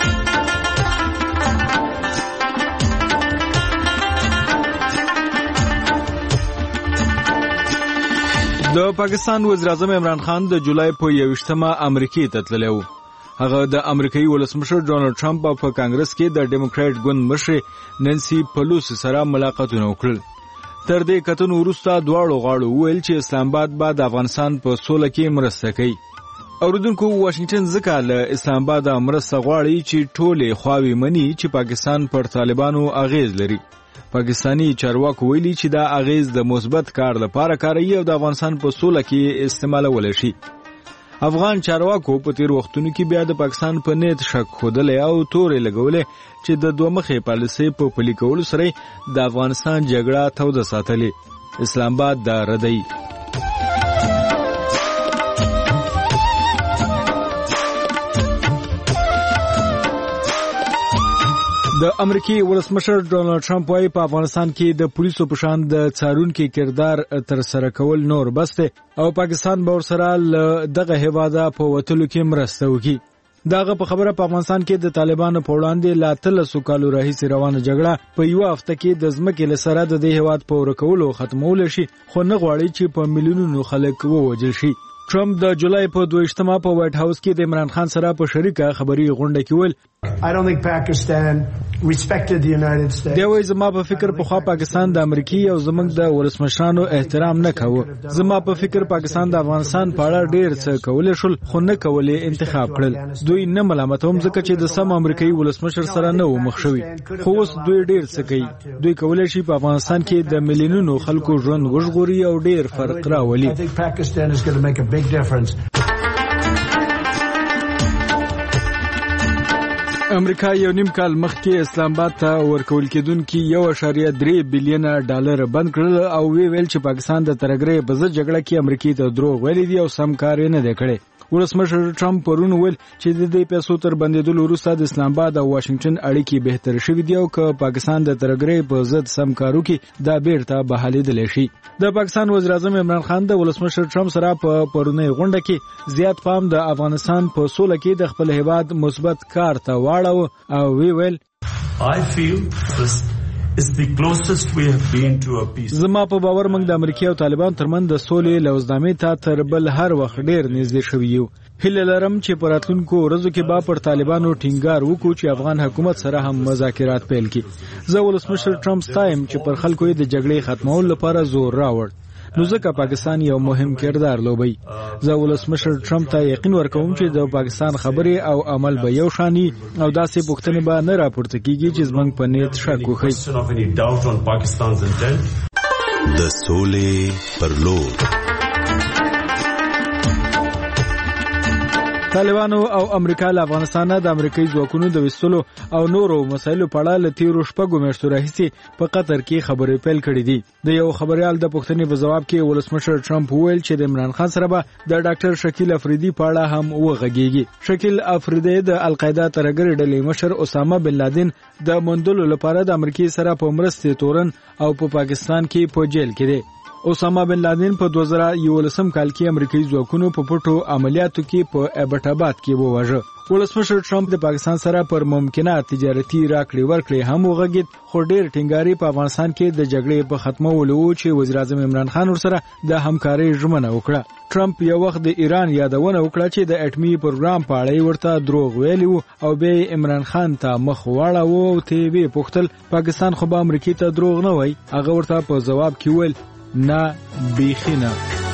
د پاکستان وزیر اعظم عمران خان د جولای په یوویشتمه امریکای ته تللی و. هغه د امریکایي ولسمشر ډونالډ ټرمپ په کانګرس کې د ډیموکراټ ګوند مشر نانسي پلوسی سره ملاقاتونه وکړل. تر دې کتنو وروسته دواړو غاړو ویل چې اسلام آباد به د افغانستان په سوله کې مرسته کوي. اوریدونکو واشنگټن ځکه له اسلام آباد مرسته غواړي چې ټولې خواوې مني چې پاکستان پر طالبانو اغیز لري. پاکستانی چارواکو ویلي چې دا اغیز د مثبت کار لپاره کاروي او د افغانستان په سوله کې استعمالول شي. افغان چارواکو په تیر وختونو کې بیا د پاکستان په نیت شک خوده او تورې لګولې چې د دوه مخې پالیسۍ په پلي کولو سره د افغانستان جګړه توده ساتلې. اسلام آباد دا ردی. د امریکای ولسمشر ډونالډ ټرمپ وايي په افغانستان کې د پولیسو په شان د څارونکو کردار تر سره کول نور بس دی او پاکستان به ورسره دغه هیواده په وټلو کې مرسته وکړي. داغه په خبره په افغانستان کې د طالبانو په وړاندې لا تلسو کالو راهیسې روانه جګړه په یو هفته کې د ځمکې له سره د دې هیواد په ورکولو ختمول شي، خو نه غواړي چې په میلیونونو خلک ووجل شي. ټرمپ د جولای په دویشتمه په وایټ هاوس کې د عمران خان سره په شریکه خبري غونډه کې ویل I don't think Pakistan respected the United States. دی وایي زما په فکر په خوا پاکستان د امریکای او زمنګ د ولسمشرانو احترام نه کاوه. زما په فکر پاکستان د افغانستان په اړه ډیر څه کولای شول خو نه کولای انتخاب کړل. دوی نه ملامتوم ځکه چې د سم امریکایي ولسمشر سره نه و مخ شوی. خو اوس دوی ډیر څه کوي. دوی کولای شي په افغانستان کې د میلیونونو خلکو ژوند وژغوري او ډیر فرق راولي. I think Pakistan is going to make a big difference. امریکا یو نیم کال مخکې اسلام آباد ته ورکول کېدونکي یو اعشاریه درې بلیونه ډالر بند کړل او وی ویل چې پاکستان د ترګرې په ضد جګړه کې امریکای ته دروغ ویلي دي او سم کار نه دی کړی. ولسمشر ټرمپ پرون ویل چې د دې پیسو تر بندیدلو وروسته د اسلام آباد او واشنگټن اړیکې بهتر شوې دي او که پاکستان د ترګرې په ضد سم کارو کې دا بیرته بحالېدلی شي. د پاکستان وزیر اعظم عمران خان د ولسمشر ټرمپ سره په پرونی غونډه کې زیات پام د افغانستان په سوله کې د خپل هیواد مثبت کار ته واړو او وی ویل I feel this is the closest we have been to a peace. زما په باور موږ د امریکا او طالبان ترمن د سولې لوزنامې ته تر بل هر وخت ډیر نږدې شوي یو. هیله لرم چې په راتلونکو ورځو کې به پر طالبانو ټینګار وکړو چې افغان حکومت سره هم مذاکرات پیل کړي. زه ولسمشر ټرمپ ستایم چې پر خلکو یې د جګړې ختمولو لپاره زور راوړ. نو ځکه پاکستان یو مهم کردار لوبي. زه ولسمشر ټرمپ ته یقین ورکوم چې د پاکستان خبرې او عمل به یو شانی او داسې پوښتنې به نه راپورته کیږي چې زمونږ په نیت شک وکړي. د سولې پر لور طالبانو او امریکا له افغانستان د امریکایي ځواکونو د وستلو او نورو مسایلو په اړه له تیرو شپږو میاشتو راهیسې په قطر کې خبرې پیل کړې دي. د یو خبريال د پوښتنې په جواب کې ولسمشر ټرمپ وویل چې د عمران خان سره به د ډاکټر شکیل افریدي په اړه هم وغږیږي. شکیل افریدي د القاعده ترګر ډلې مشر اسامه بن لادن د موندلو لپاره د امریکای سره په مرستې تورن او په پاکستان کې په جیل کې دی. اسامه بن لادن په دوه زره یولسم کال کې امریکایي ځواکونو په پټو عملیاتو کې په ابټ آباد کې وواژه. ولسمشر ټرمپ د پاکستان سره پر ممکنه تجارتي راکړې ورکړې هم وغږید خو ډېر ټینګاري په افغانستان کې د جګړې په ختمولو چې وزیر اعظم عمران خان ورسره د همکارۍ ژمنه وکړه. ټرمپ یو وخت د ایران یادونه وکړه چې د اټمي پروګرام په اړه ورته دروغ ویلي او بیا عمران خان ته مخ واړاوه او ته یې پوښتل پاکستان خو به امریکای ته دروغ نه وایي. هغه ورته په جواب کې ویل نه بیخینه.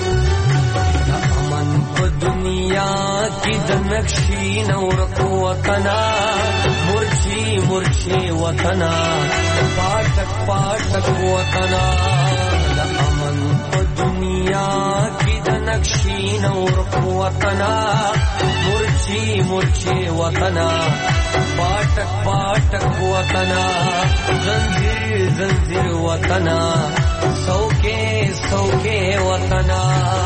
امن په دنیا کې د نقشې نور قوتنا مرچی مرچی وطنا پاټک پاټک وطنا. امن په دنیا کې د نقشې نور قوتنا مرچی مرچی وطنا پاټک پاټک وطنا زنجیر زنجیر وطنا سوکے سوکے وطنا.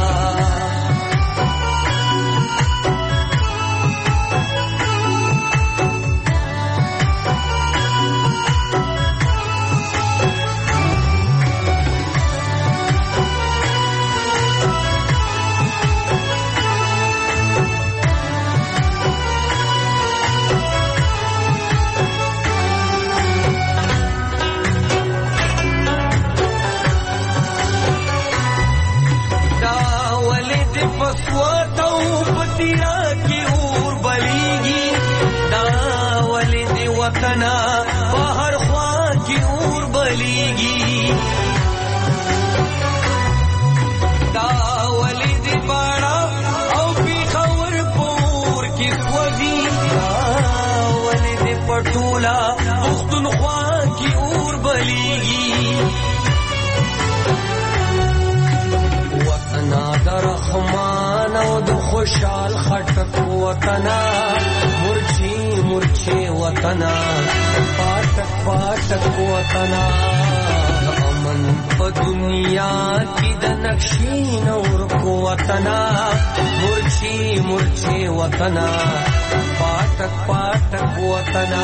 وطنا بہر خواہ کی اور بلیگی داولی دی بارا او پی خور پور کی خوزی داولی دی پٹولا بختن خواہ کی اور بلیگی وطنا در رحمان او د خوشحال خټک وطنا مرچی مرچی وطنا پاٹک پاٹک وطنا. امن په دنیا کې د نقشې نور کو وطنا مرچی مرچی وطنا پاٹک پاٹک وطنا.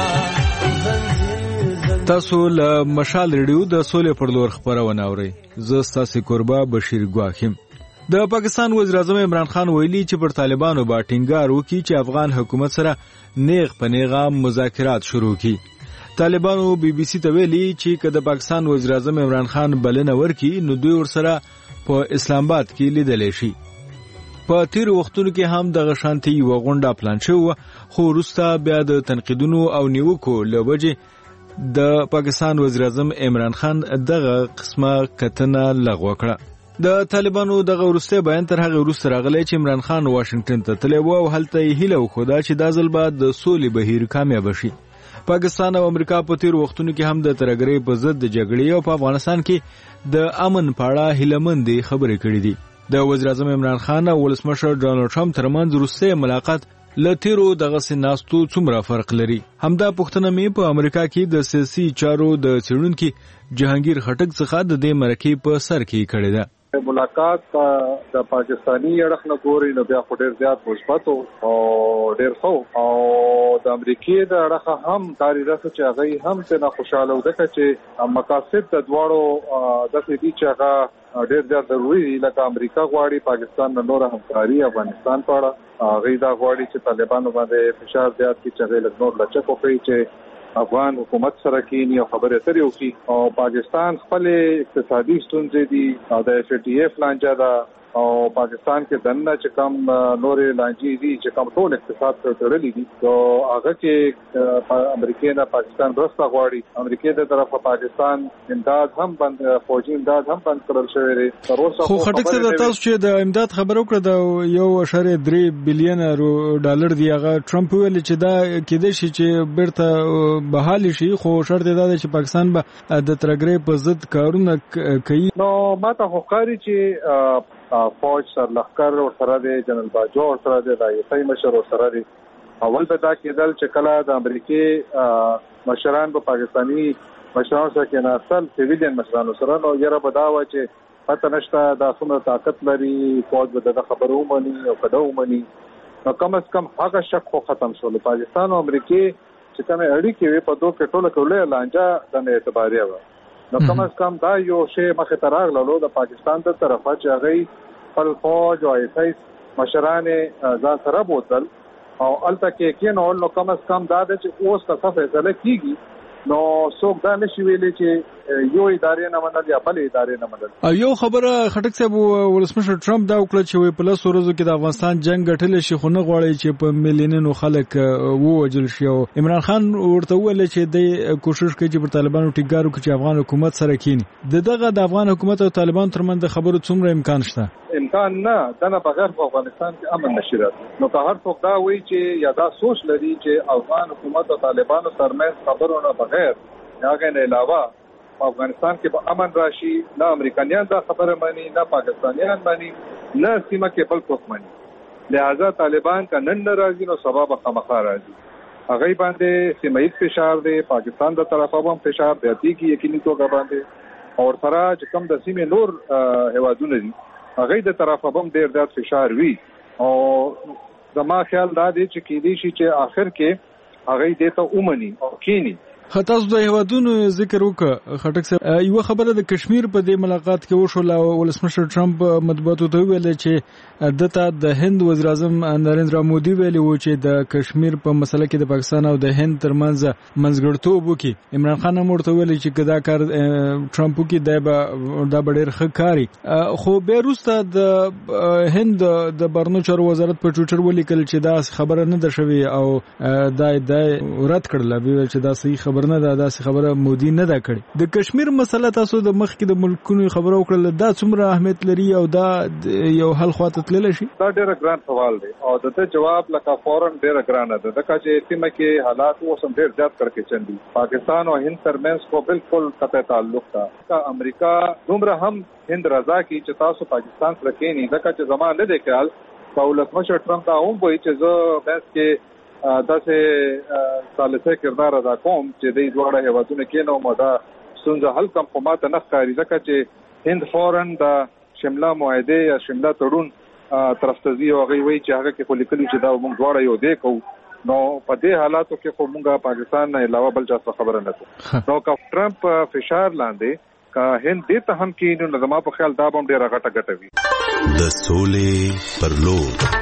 تاسو له مشال ریډیو د سولې پر لور خبرونه اورئ. زه ستاسو قربا بشیر ګواخیم. د پاکستان وزیر اعظم عمران خان ویلي چې پر طالبانو با ټینګار وکړي چې افغان حکومت سره نیغ په نیغه مذاکرات شروع کړي. طالبانو بی بی سی ته ویلي چې که د پاکستان وزیر اعظم عمران خان بلنه ورکړي نو دوی ورسره په اسلام آباد کې لیدلی شي. په تیر وختونو کې هم د غشانتي یو غونډه پلان شو خو وروسته بیا د تنقیدونو او نیوکو له وجې د پاکستان وزیر اعظم عمران خان دغه قسمه کتنه لغوه کړه د طالبانو دغه وروسته بیان تر هغه وروسته راغلی چې عمران خان واشنگټن ته تللی و او هلته یې هیله وښوده چې دا ځل به د سولې بهیر کامیاب شي پاکستان او امریکا په تیر وختونو کې هم د ترهګرۍ په ضد د جګړې او په افغانستان کې د امن په اړه هیلهمندې خبرې کړې دي د وزیر اعظم عمران خان او ولسمشر ډانلډ ټرمپ ترمنځ وروستی ملاقات له تیرو دغسې ناستو څومره فرق لري همدا پوښتنه مې په امریکا کې د سیاسي چارو د څېړونکي جهانگیر خټک څخه د دې مرکې په سر کې کړې ده ملاقات د پاکستانی اړخ نه ګوري نو بیا خو ډېر زیات مثبت او ډېر ښه او د امریکې د اړخ هم کاری راځي چې هغه هم څنګه خوشاله وده چې مقاصد د دواړو د دې چې هغه ډېر زیات ضروري دي لکه امریکا غواړي پاکستان نه نور همکاري افغانستان په اړه هغه دا غواړي چې طالبانو باندې فشار زیات کړي چې هغه نور لچک وکړي چې افغان حکومت سره کېنی او خبرې اترې وکړي او پاکستان خپل اقتصادي ستونزې دي او د اف ټي اف لانجه ده او پاکستان کې دنه چې کم نورې لانجې دي چې کم ټول اقتصاد ته تړلې دي نو هغه کې امریکا نه پاکستان برسته غواړي امریکا د طرفه پاکستان امداد هم بند فوجي امداد هم بند کړل شوی دی خو خټک څه د تاسو چې د امداد خبرو کړ د یو اشاره درې بلین ډالر دی هغه ټرمپ ویل چې دا کېدای شي چې بیرته بحال شي خو شرط دا دی چې پاکستان به د ترهګرۍ په ضد کارونه کوي نو ماته خو ښکاري چې فوج سر لخر او سره د جنرال باجو او سره د رئیسي مشر او سره د اول به دا کېدل چې کله د امریکای مشران په پاکستانی مشرانو سره کې ناسل سیویلین مشرانو سره نو یره بداوه چې پته نشته دا څومره طاقت لري فوج به د خبرو ومني او کډو ومني نو کم از کم هغه شک خو ختم شول پاکستان او امریکای چې کومه اړیکې وي په دوه کې ټوله کولې لانجه د اعتباري و نو کم از کم دا یو شی مخه تراغلو د پاکستان تر طرفه چې هغه خپل فوج او ایسای مشران ځان سره بوتل او الته کې کې نو نو کم از کم دا چې اوس څه فیصله کیږي نو څوک دا نشي ویلي چې یو ادارې نه منل یا بل ادارې نه منل یو خبره خټک صاحب ولسمشر ټرمپ دا وکړه چې وی په لاسو ورځو کې د افغانستان جنگ ګټل شي خو نه غواړي چې په میلیونونو خلک ووجل شي او عمران خان ورته ویل چې د کوشش کوي چې پر طالبانو ټینګار وکړي چې افغان حکومت سره کینی دغه د افغان حکومت او طالبان ترمنځ خبرو څومره امکان شته امکان نه دا نه بغیر په افغانستان کې امن نشي راتلی نو که هر څوک دا وایي چې یا دا سوچ لري چې افغان حکومت او طالبانو ترمنځ خبرونه بغیر هغه نه علاوه افغانستان کې به امن راشي نه امریکایان دا خبره مانی نه پاکستانیان مانی نه سیمه کې بل څوک مانی لہذا طالبان کا نن راځي نو سبب خامخا راځي هغه باندې سیمایي فشار دی پاکستان د طرفه هم فشار دی چې یقیني توګه باندې او سره چې کوم د سیمې نور هوادونه دي هغه د طرفه هم ډیر زیات فشار وی او زما خیال دا دی چې کې دي چې اخر کې هغه دې ته اومني او کینی تاسو د هیوادونو ذکر وکړه خټک صاحب یو خبره د کشمیر په دې ملاقات کې وشول او ولسمشر ټرمپ مطبوعاتو ته ویل چې دته د هند وزیر اعظم نریندرا مودي ویلي و چې د کشمیر په مسله کې د پاکستان او د هند ترمنځ منځګړتوب وکړي عمران خان هم ورته ویل چې کدا کار ټرمپ کې د دا ډېر ښه کاری خو به وروسته د هند د بهرنیو چارو وزارت په ټویټر ولیکل چې دا خبره نه ده شوې او دا د رد کړل چې دا صحیح خبر نه ده داسې خبره مودي نه ده کړې د کشمیر مسله تاسو د مخ کې د ملکونو خبرو وکړل دا څومره اهمیت لري او دا یو حل خواته تللی شي دا ډېر ګران سوال دی او د ته جواب لکه فورن ډېر ګران ده د کا چې سیمه کې حالات اوس هم ډېر زیات کړکې چندي پاکستان او هند ترمنځ کو بالکل قطع تعلق ده کا امریکا دومره هم هند رضا کی چې تاسو پاکستان سره کې نه د کا چې زمانه نه دی کېال دولت مشر ټرمپ دا هم وایي چې زه بس کې داسې ثالثه کردار ادا کوم چې د دوړه هیوادونو کې نو مدا څنګه حل کوم په ماته نه ښکاري ځکه چې هند فورن د شمله معاهده یا شمله تړون طرف ته ځي او هغه وایي چې هغه کې خو لیکلي چې دا موږ دوړه یو دی کو نو په دې حالاتو کې خو موږ پاکستان نه علاوه بل څه خبره نه کوو نو که ټرمپ فشار لاندې که هند دې ته هم کې نو زما په خیال دا به ډېره غټه ګټه وي د سولې پر لور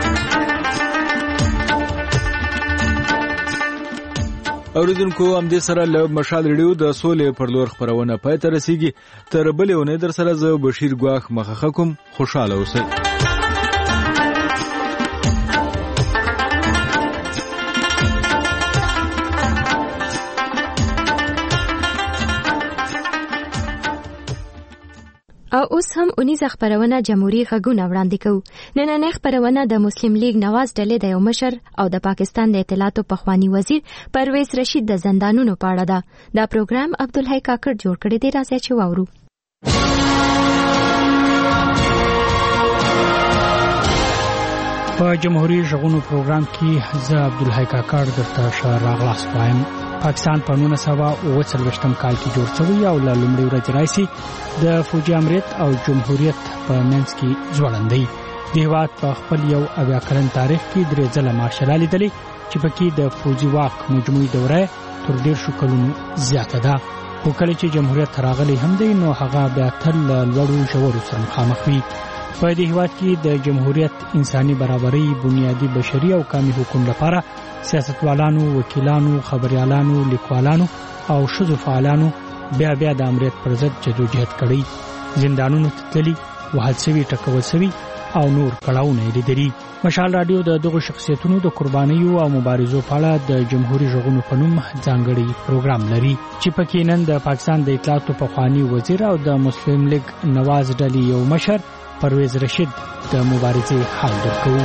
اوریدونکو هم دې سره له مشال ریډیو د سولې پر لور خبرونه پای ته رسیږي تر بلې ونې در سره زه بشیر ګواخ مخه کوم خوشاله اوسئ او اوس هم اونیزه خبرونه جمهوریت غږونه وړاندې کوو. نننۍ خبرونه د مسلم لیگ نواز ډلې د یو مشر او د پاکستان د اطلاعاتو پخوانی وزیر پرویز رشید د زندانونو په اړه ده. دا پروګرام عبدالحی کاکړ جوړ کړی دی. راځئ چې واورو. په جمهوریت غږونو پروګرام کې زه عبدالحی کاکړ درته ښه راغلاست وایم. پاکستان په نولس سوه اوه څلوېښتم کال کې جوړ شوی او له لومړۍ ورځې راهیسې د فوجي امریت او جمهوریت په منځ کې ځوړند دی. د هېواد په خپل یو اویا کلن تاریخ کې درې ځله مارشله لیدلې چې پکې د فوجي واک مجموعي دوره تر دېرشو کلونو زیاته ده. خو کله چې جمهوریت راغلی هم دی نو هغه بیا تل له لوړو ژورو سره مخامخ وي. په دې هېواد کې د جمهوریت انساني برابرۍ، بنیادي بشري او قومي حقوقو لپاره سیاستوالانو، وکیلانو، خبريالانو، لیکوالانو او ښځو فعالانو بیا بیا د امریت پر ضد جدوجہد کړی. زندانونو ته تللي، وهل شوي، ټکول شوي او نور کړاوونه یې لیدلي. مشال راډیو د دغو شخصیتونو د قربانیو او مبارزو په اړه د جمهوریت غږونو په نوم ځانګړی پروګرام لري چې پکې نن د پاکستان د اطلاعاتو پخوانی وزیر او د مسلم لیگ نواز ډلې یو مشر پرویز رشید د مبارزې حال درکوو.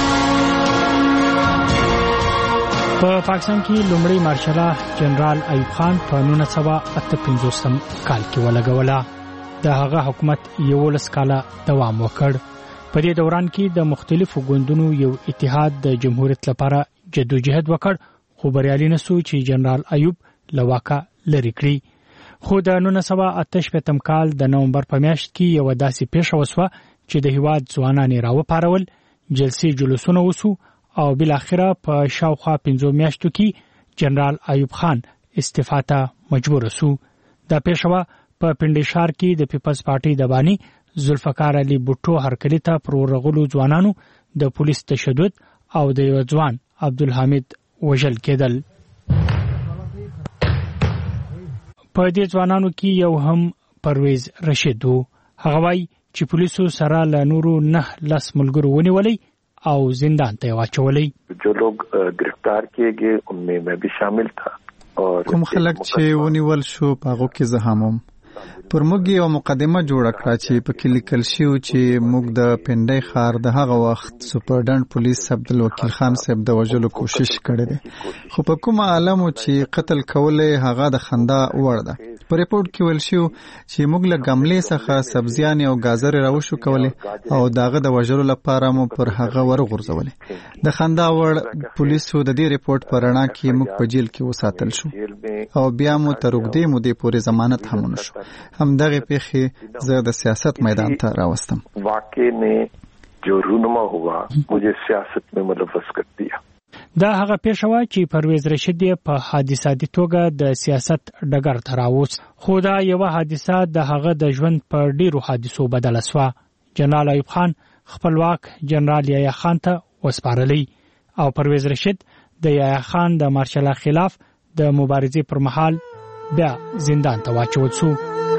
په پاکستان کې لومړی مارشال جنرال ایوب خان په نولس سوه اته پنځوسم کال کې ولګوله. د هغه حکومت یولس کاله دوام وکړ. په دې دوران کې د مختلفو ګوندونو یو اتحاد د جمهوریت لپاره جدوجہد وکړ، خو بریالي نشو چې جنرال ایوب له واکه لرې کړي. خو د نولس سوه اته شپېتم کال د نومبر په میاشت کې یو داسې پیښه وسوه چې د هېواد ځوانان یې راوپارول، جلسې جلوسونه وسو او بالاخره په شاوخوا پنځو میاشتو کې جنرال ایوب خان استعفا ته مجبور شو. دا پیښه په پندشار کې د پیپلز پارټي د بانی ذوالفقار علي بوټو هرکلی ته پر ورغلو ځوانانو د پولیس تشدد او د یو ځوان عبدالحمید وژل کېدل. په دې ځوانانو کې یو هم پرویز رشید و. هغه وایي چې پولیسو سره له نورو نه لس ملګرو ونیولې او زندان ته واچولې. جو لوگ گرفتار کیے گئے ان میں میں بھی شامل تھا. کوم خلک چې ونیول شو په هغه کې زه هم وم. پر موږ یو مقدمه جوړه کړه چې په کې لیکل شوی چې موږ د پندای ښار د هغه وخت سپرډنټ پولیس عبدالوکیل خان صاحب د وژلو کوشش کړې ده، خو په کومه عالم چې قتل کوله هغه د خندا وړ ده. په ریپورت کې ویل شو چې موږ له ګملې څخه سبزیان او گازر راوښو کوله او داغه د وژلو لپاره مو پر هغه ورغورځولې. د خندا وړ پولیسو د دې ریپورت پر رڼا کې موږ په جیل کې وساتل شو او بیا مو تر وګړي مو د پورې ضمانت هم نشو. هم دغه پیښې زه د سیاست میدان ته راوستم. واقع نے جو رونما ہوا مجھے سیاست میں ملوث کر دیا. دا هغه پیښه وه چې پرویز رشید په حادثاتي توګه د سیاست ډګر ته راوست، خو دا یوه حادثه د هغه د ژوند په ډیرو حادثو بدله شوه. جنرال ایوب خان خپلواک جنرال یحیی خان ته وسپارلی او پرویز رشید د یحیی خان د مارشال خلاف د مبارزې پر مهال بیا زندان ته واچول شو.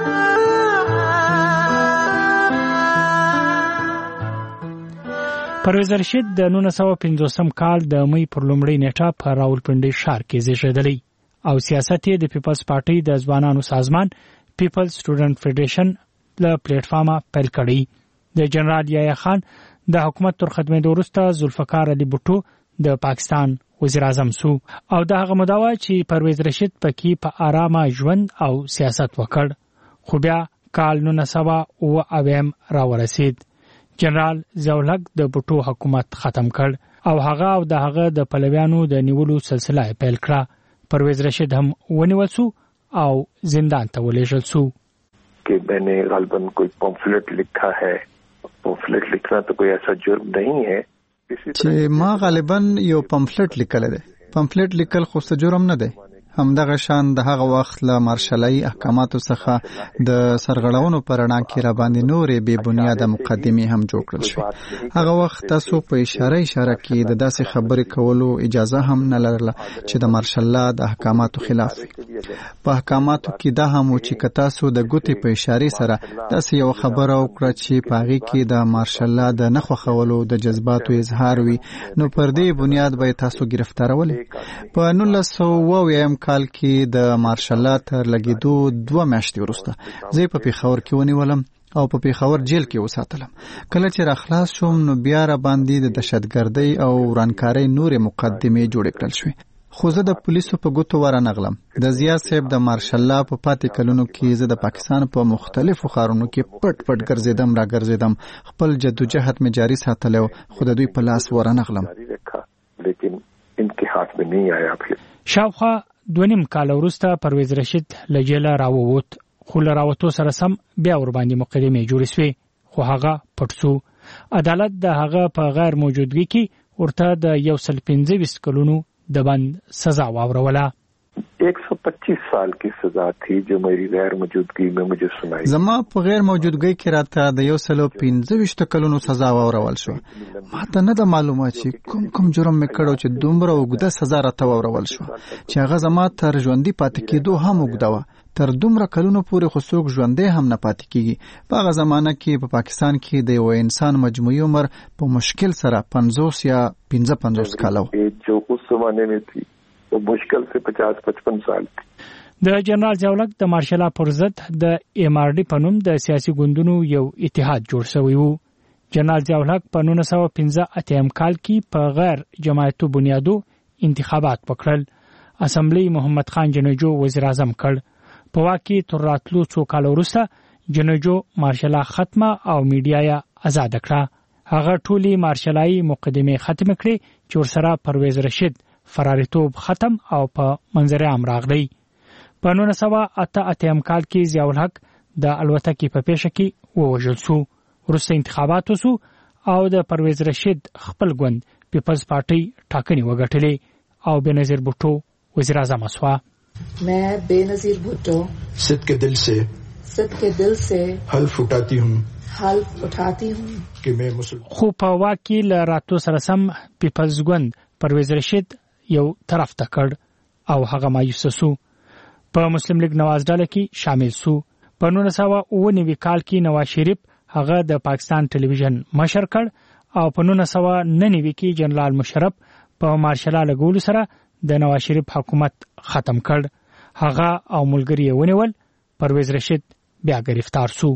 پرویز رشید د نولس سوه پنځوسم کال د مې پر لومړۍ نیټه په راولپنډي ښار کې زیږېدلی او سیاست یې د پیپلز پارټي د ځوانانو سازمان پیپلز سټوډنټ فیډریشن له پلیټ فارمه پیل کړی. د جنرال یحیی خان د حکومت تر ختمېدو وروسته ذوالفقار علي بوټو د پاکستان وزیر اعظم شو او د هغه موده وه چې پرویز رشید پکې په آرامه ژوند او سیاست وکړ. خو بیا کال نولس سوه اوه اویم راورسید. جنرال ضیاءالحق د بوټو حکومت ختم کړ او هغه او د هغه د پلویانو د نیولو سلسله پیل کړه. پرویز رشید هم ونیول شو او زندان ته ولېږل شو. کہ میں نے غالباً کوئی پمفلٹ لکھا ہے. پمفلٹ لکھنا تو کوئی ایسا جرم نہیں ہے چې ما غالباً یو پمفلٹ لیکل دی. پمفلٹ لیکل خو څه جرم نه دی. همدغه شان د هغه وخت له مارشالي احکاماتو څخه د سرغړونو پر اړه کې را باندې نورې بې بنیاده مقدمې هم جوړ کړل شوې. هغه وخت تاسو په اشاره اشاره کې د داسې خبرې کولو اجازه هم نه لرله چې د مارشالله د احکاماتو خلاف وي. په احکاماتو کې دا هم و چې که تاسو د ګوتې په اشارې سره داسې یو خبره وکړه چې په هغې کې د مارشالله د نه خوښولو د جذباتو اظهار وي نو پر دې بنیاد به تاسو گرفتارولې. په نولس سوه اوه اویایم کال کې د مارشالله تر لګېدو دوه میاشتې وروسته زه په پېښور کې ونیولم او په پیښور جیل کې وساتلم. کله چې را خلاص شوم نو بیا را باندې د دهشتګردۍ او ورانکارۍ نورې مقدمې جوړې کړل شوې. خو زه د پولیسو په ګوتو ورنغلم. د ضیا صاحب د مارشل الله په پاتې کلونو کې زه د پاکستان په مختلفو ښارونو کې پټ پټ ګرځېدم را ګرځېدم. خپل جدوجهد مې جاري ساتلی خو د دوی په لاس ورنغلم. شاوخوا دوه نیم کال وروسته پرویز رشید له جیله راووت، خو له راوتو سره سم بیا ورباندې مقدمې جوړې سوې، خو هغه پټ سو. عدالت د هغه په غیر موجودګۍ کې ورته د یو سل پنځه ویشت کلونو د بند سزا واوروله. एक सौ पच्चीस साल की सजा थी जो मेरी गैर मौजूदगी में मुझे सुनाई. زما په غیر موجودګۍ کې راته د یو سل پنځه ویشت کلونو سزا واورول شو. ماته نه د معلومه چې کوم کوم جرم مې کړو چې دومره اوږده سزا راته واورول شو چې هغه زما تر ژوندۍ پاتې کېدو هم اوږده وه. تر دومره کلونو پورې خو څوک ژوندی هم نه پاتې کېږي. په هغه زمانه کې په پاکستان کې د یو انسان مجموعي عمر په مشکل سره پنځوس یا پنځه پنځوس کاله و. جو اس زمانے میں تھی وہ مشکل سے پچاس پچپن سال تھی. د جنرال ضیاءالحق د مارشل پر ضد د ایم آر ډي په نوم د سیاسي ګوندونو یو اتحاد جوړ شوی و. جنرال ضیاءالحق په نولس سوه پنځه اتیا کال کې په غیر جماعتو بنیادو انتخابات وکړل. اسمبلی محمد خان جنجو وزیر اعظم کړ. په واک کې تر راتلو څو کال وروسته جنجو مارشل ختمه او میډیا یې آزاد کړه. هغه ټولي مارشلای مقدمه ختم کړې چې ورسره پرویز رشید فراریتوب ختم او په منظر عام راغلی. په نولس سوه اته اتیا کال کې ضیاءالحق د الوتکې په پیښه کې ووژل شو. وروسته انتخابات وشو او د پرویز رشید خپل ګوند پیپلز پارټي ټاکنې وګټلې او بېنظیر بوټو وزیر اعظم شو. मैं बेनजीर भुट्टो सिद्ध के दिल से सिद्ध के दिल से हल्फ उठाती हूँ हल्फ उठाती हूँ कि मैं मुसलमान. خو په واکې له راتلو سره سم پیپلز ګوند پرویز رشید یو طرف ته کړ او هغه مایوس شو. په مسلم لیگ نواز ډله کې شامل شو. په نولس سوه اوه نوي کال کې نواز شریف هغه د پاکستان ټلویزیون مشر کړ او په نولس سوه نهه نوي کې جنرال مشرف په مارشل لګولو سره د نواز شریف حکومت ختم کړ. هغه او ملګری یې ونیول. پرویز رشید بیا گرفتار شو.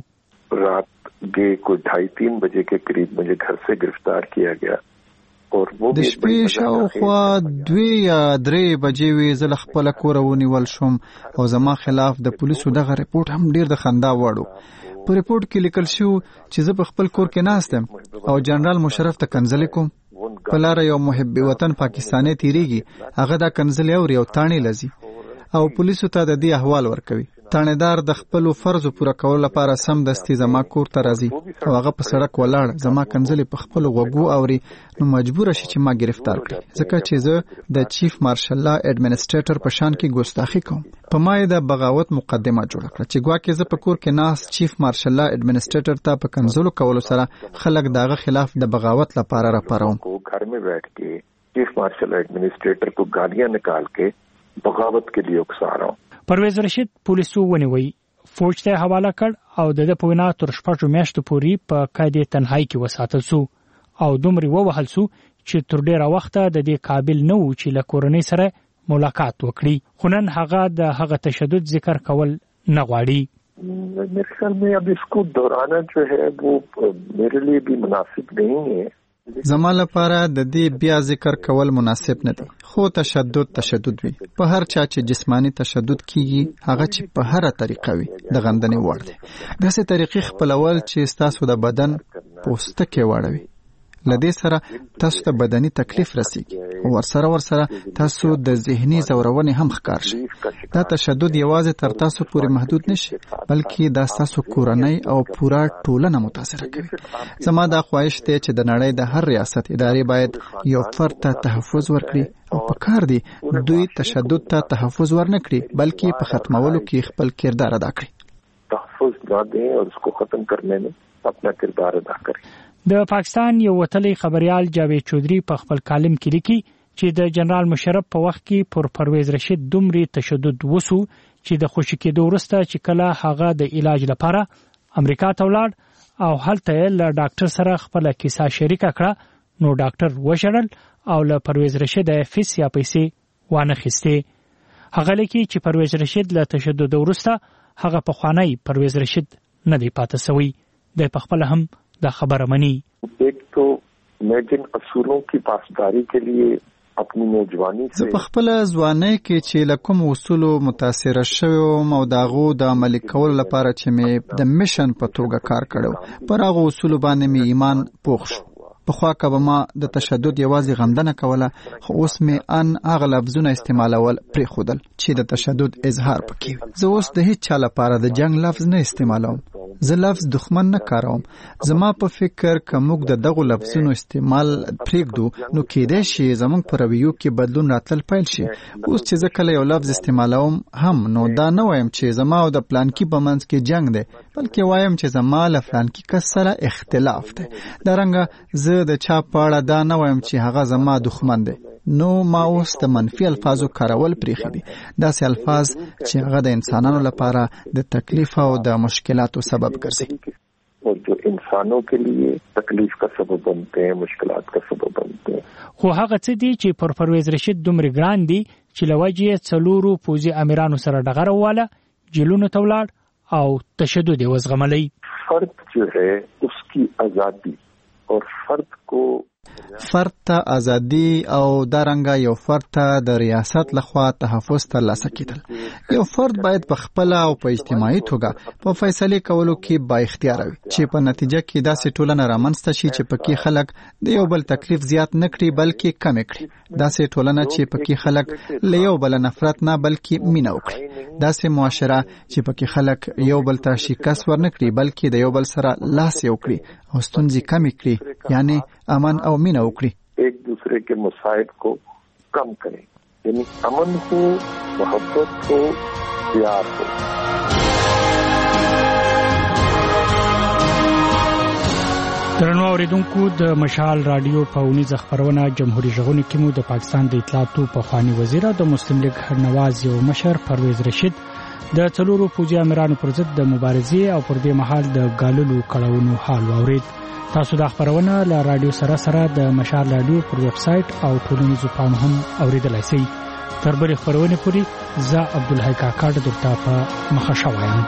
رات کے کوئی ढाई तीन बजे के करीब मुझे घर से गिरफ्तार किया गया और वो د شپې شاوخوا دوی یا درې بجې وې زه له خپله کوره ونیول شوم او زما خلاف د پولیسو دغه رپورټ هم ډېر د خندا وړ و. په رپورټ کې لیکل شو چې زه په خپل کور کې ناست یم او جنرال مشرف ته کنځلې کوم. په لاره یو محب وطن پاکستاني تیریږي، هغه دا کنځلې اوري او تاڼې لذي او پولیسو ته د دې احوال ورکوي. تانیدار د خپل فرض پوره کولو لپاره سم دستي زما کور ته راځي او هغه په سړک ولاړ زما کنځلې په خپل غوږو اوري. نو مجبور شي چې ما گرفتار کړي ځکه چې زه د چیف مارشل الله اډمنسټریټر په شان کې ګستاخی کوم. په ما یې د بغاوت مقدمه جوړه کړه چې ګواکې زه په کور کې ناس چیف مارشل الله اډمنسټریټر ته په کنځلو کولو سره خلک داغه خلاف د بغاوت لپاره راپاروم. घर में बैठ के चीफ मार्शल एडमिनिस्ट्रेटर को गालियां निकाल के बगावत के लिए उकसा रहा हूं. پرویز رشید پولیسو ونیوي، فوج ته حواله کړ او د په وینا تر شپږو میاشتو پورې په قید تنهایی کې وساتل شو او دومره ووهل شو چې تر ډیره وخته د دې قابل نه و چې له کورنۍ سره ملاقات وکړي. خو نن هغه د هغه تشدد ذکر کول نه غواړي. मेरे ख्याल में अब इसको दोहराना जो है वो मेरे लिए भी मुनासिब नहीं है. زما لپاره د دې بیا ذکر کول مناسب نه دی. خو تشدد تشدد وي. په هر چا چې جسمانی تشدد کیږي هغه چې په هر طریقه وي د غندنې وړ دی. داسې طریقې خپلول چې تاسو د بدن پوستکی واړوي، لدې سره تاسو ته بدني تکلیف رسیږي او ورسره ورسره تاسو د ذهني زورونې هم ښکار شي. دا تشدد یوازې تر تاسو پورې محدود نشي بلکې دا تاسو کورنۍ او پورا ټولنه متاثر کوي. زما دا خواهش دی چې د نړۍ د هر ریاست ادارې باید یو فرد ته تحفظ ورکړي او په کار دی دوی تشدد ته تحفظ ورنکړي بلکې په ختمولو کې خپل کردار ادا کړي. تحفظ نه دي او اسکو ختم کرنے میں اپنا کردار ادا کړي. د پاکستان یو وتلی خبريال جاوید چودري په خپل کالم کې لیکي چې د جنرال مشرف په وخت کې پر پرویز رشید دومره تشدد وسو چې د خوشی کېدو وروسته چې کله هغه د علاج لپاره امریکا ته ولاړ او هلته له ډاکټر سره خپل کیسه شریکه کړه نو ډاکټر وشړل او له پرویز رشید فیس یا پیسې وانه خسته. هغه لیکي چې پرویز رشید له تشدد وروسته هغه په خوانی پرویز رشید نه دی پاتې سوی. د پخپل هم د خبره مني. ایک تو میں جن اصولوں کی پاسداری کے لیے اپنی نوجوانی زه په خپل ځوانۍ کې چې لکم اصول متاثر شوم او داغو د عملي کولو لپاره چې مې د میشن په توګه کار کړو، پر هغه اصول باندې مې ایمان پوخ شو. په خوا کې به ما د تشدد یوازې غندنه کوله، خو اوس مې ان هغه لفظونه استعمالول پرېښودل چې د تشدد اظهار پکې وي. زه اوس د هیڅ چا لپاره د جنگ لفظ نه استعمالوم. زه لفظ دښمن نه کاروم. زما په فکر که موږ د دغو لفظونو استعمال پرېږدو نو کېدای شي زموږ په رویو کې بدلون راتلل پیل شي. اوس چې زه کله یو لفظ استعمالوم هم نو دا نه وایم چې زما او د پلانکي په منځ کې جنگ دی، بلکې وایم چې زما له فلانکي کس سره اختلاف دی. دارنګه زه د چا په اړه دا نه وایم چې هغه زما دښمن دی. نو ما اوس د منفي الفاظو کارول پرېښي دي، داسې الفاظ چې هغه د انسانانو لپاره د تکلیف او د مشکلاتو سبب ګرځي. اور جو انسانوں کے لیے تکلیف کا سبب بنتے ہیں، مشکلات کا سبب بنتے ہیں. خو هغه څه دي چې پر پرویز رشید دومره ګران دي چې لوجه څلورو پوزي امیرانو سره ډغره واله، جیلونو ته ولاړ او تشدد وزغملی. فرد جو ہے اس کی آزادی اور فرد کو فرد ته ازادي او دارنګه یو فرد ته د ریاست لخوا تحفظ ترلاسه کیدل. یو فرد باید په خپل او په اجتماعي توګه په فیصله کولو کې با اختیار وي چې په نتیجه کې داسې ټولنه رامنځته شي چې پکې خلک د یو بل تکلیف زیات نه کړي بلکې کم کړي. داسې ټولنه چې پکې خلک له یو بل نفرت نه بلکې مینه وکړي. داسې معاشره چې پکې خلک یو بل ته شکست ورنه کړي بلکې د یو بل سره لاس یو کړي او ستونزې کم کړي، یعنی امن او مینه وکړي. ایک دوسرے کے مسائل کو کم کریں، یعنی امن ہو، محبت ہو، پیار ہو. درنو اوریدونکو، د مشال رادیو په اونیزه خبرونه جمهوریت ژغورنې کې مو د پاکستان د اطلاعاتو پخوانی وزیر د مسلم لیگ نواز یو مشر پرویز رشید د څلورو پوځي امیرانو پر ضد د مبارزې او پر دې مهال د ګاللو کړهونو حال واورید. تاسو د خبرونه له رادیو سره سره د مشال رادیو پر ویب سټ او ټولنیزو پاڼو هم اوریدلای شئ. تر بلې خبرونه پورې زه عبدالحی کاکړ درته په مخه شوایم.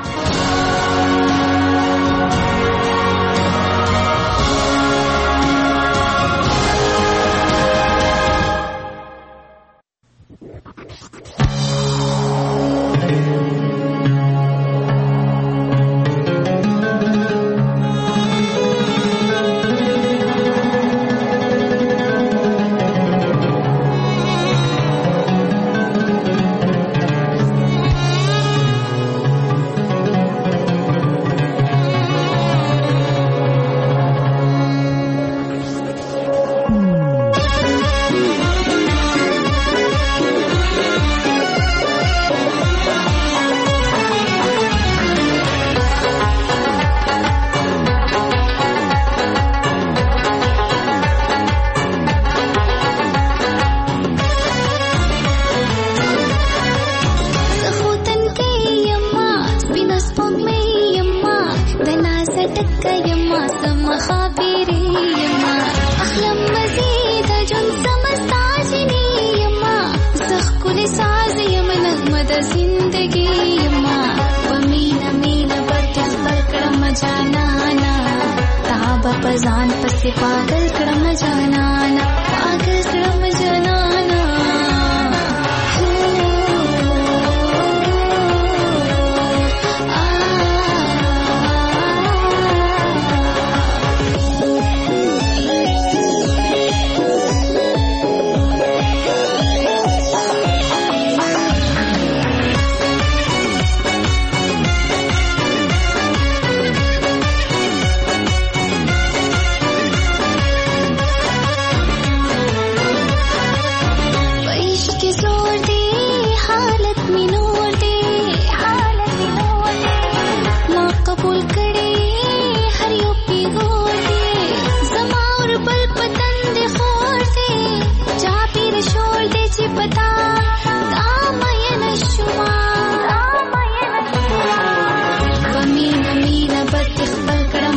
पजान पसे पागल क्रम जनाना पागल क्रम जनाना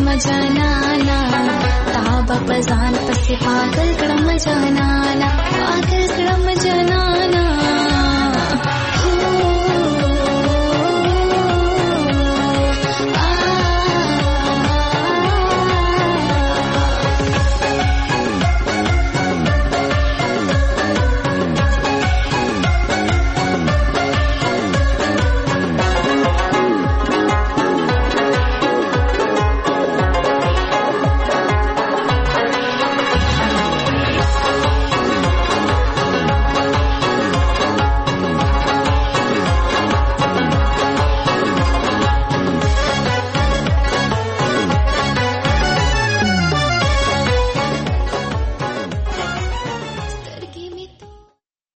जनाना ताबा पजान पसे पागल क्रम जनाना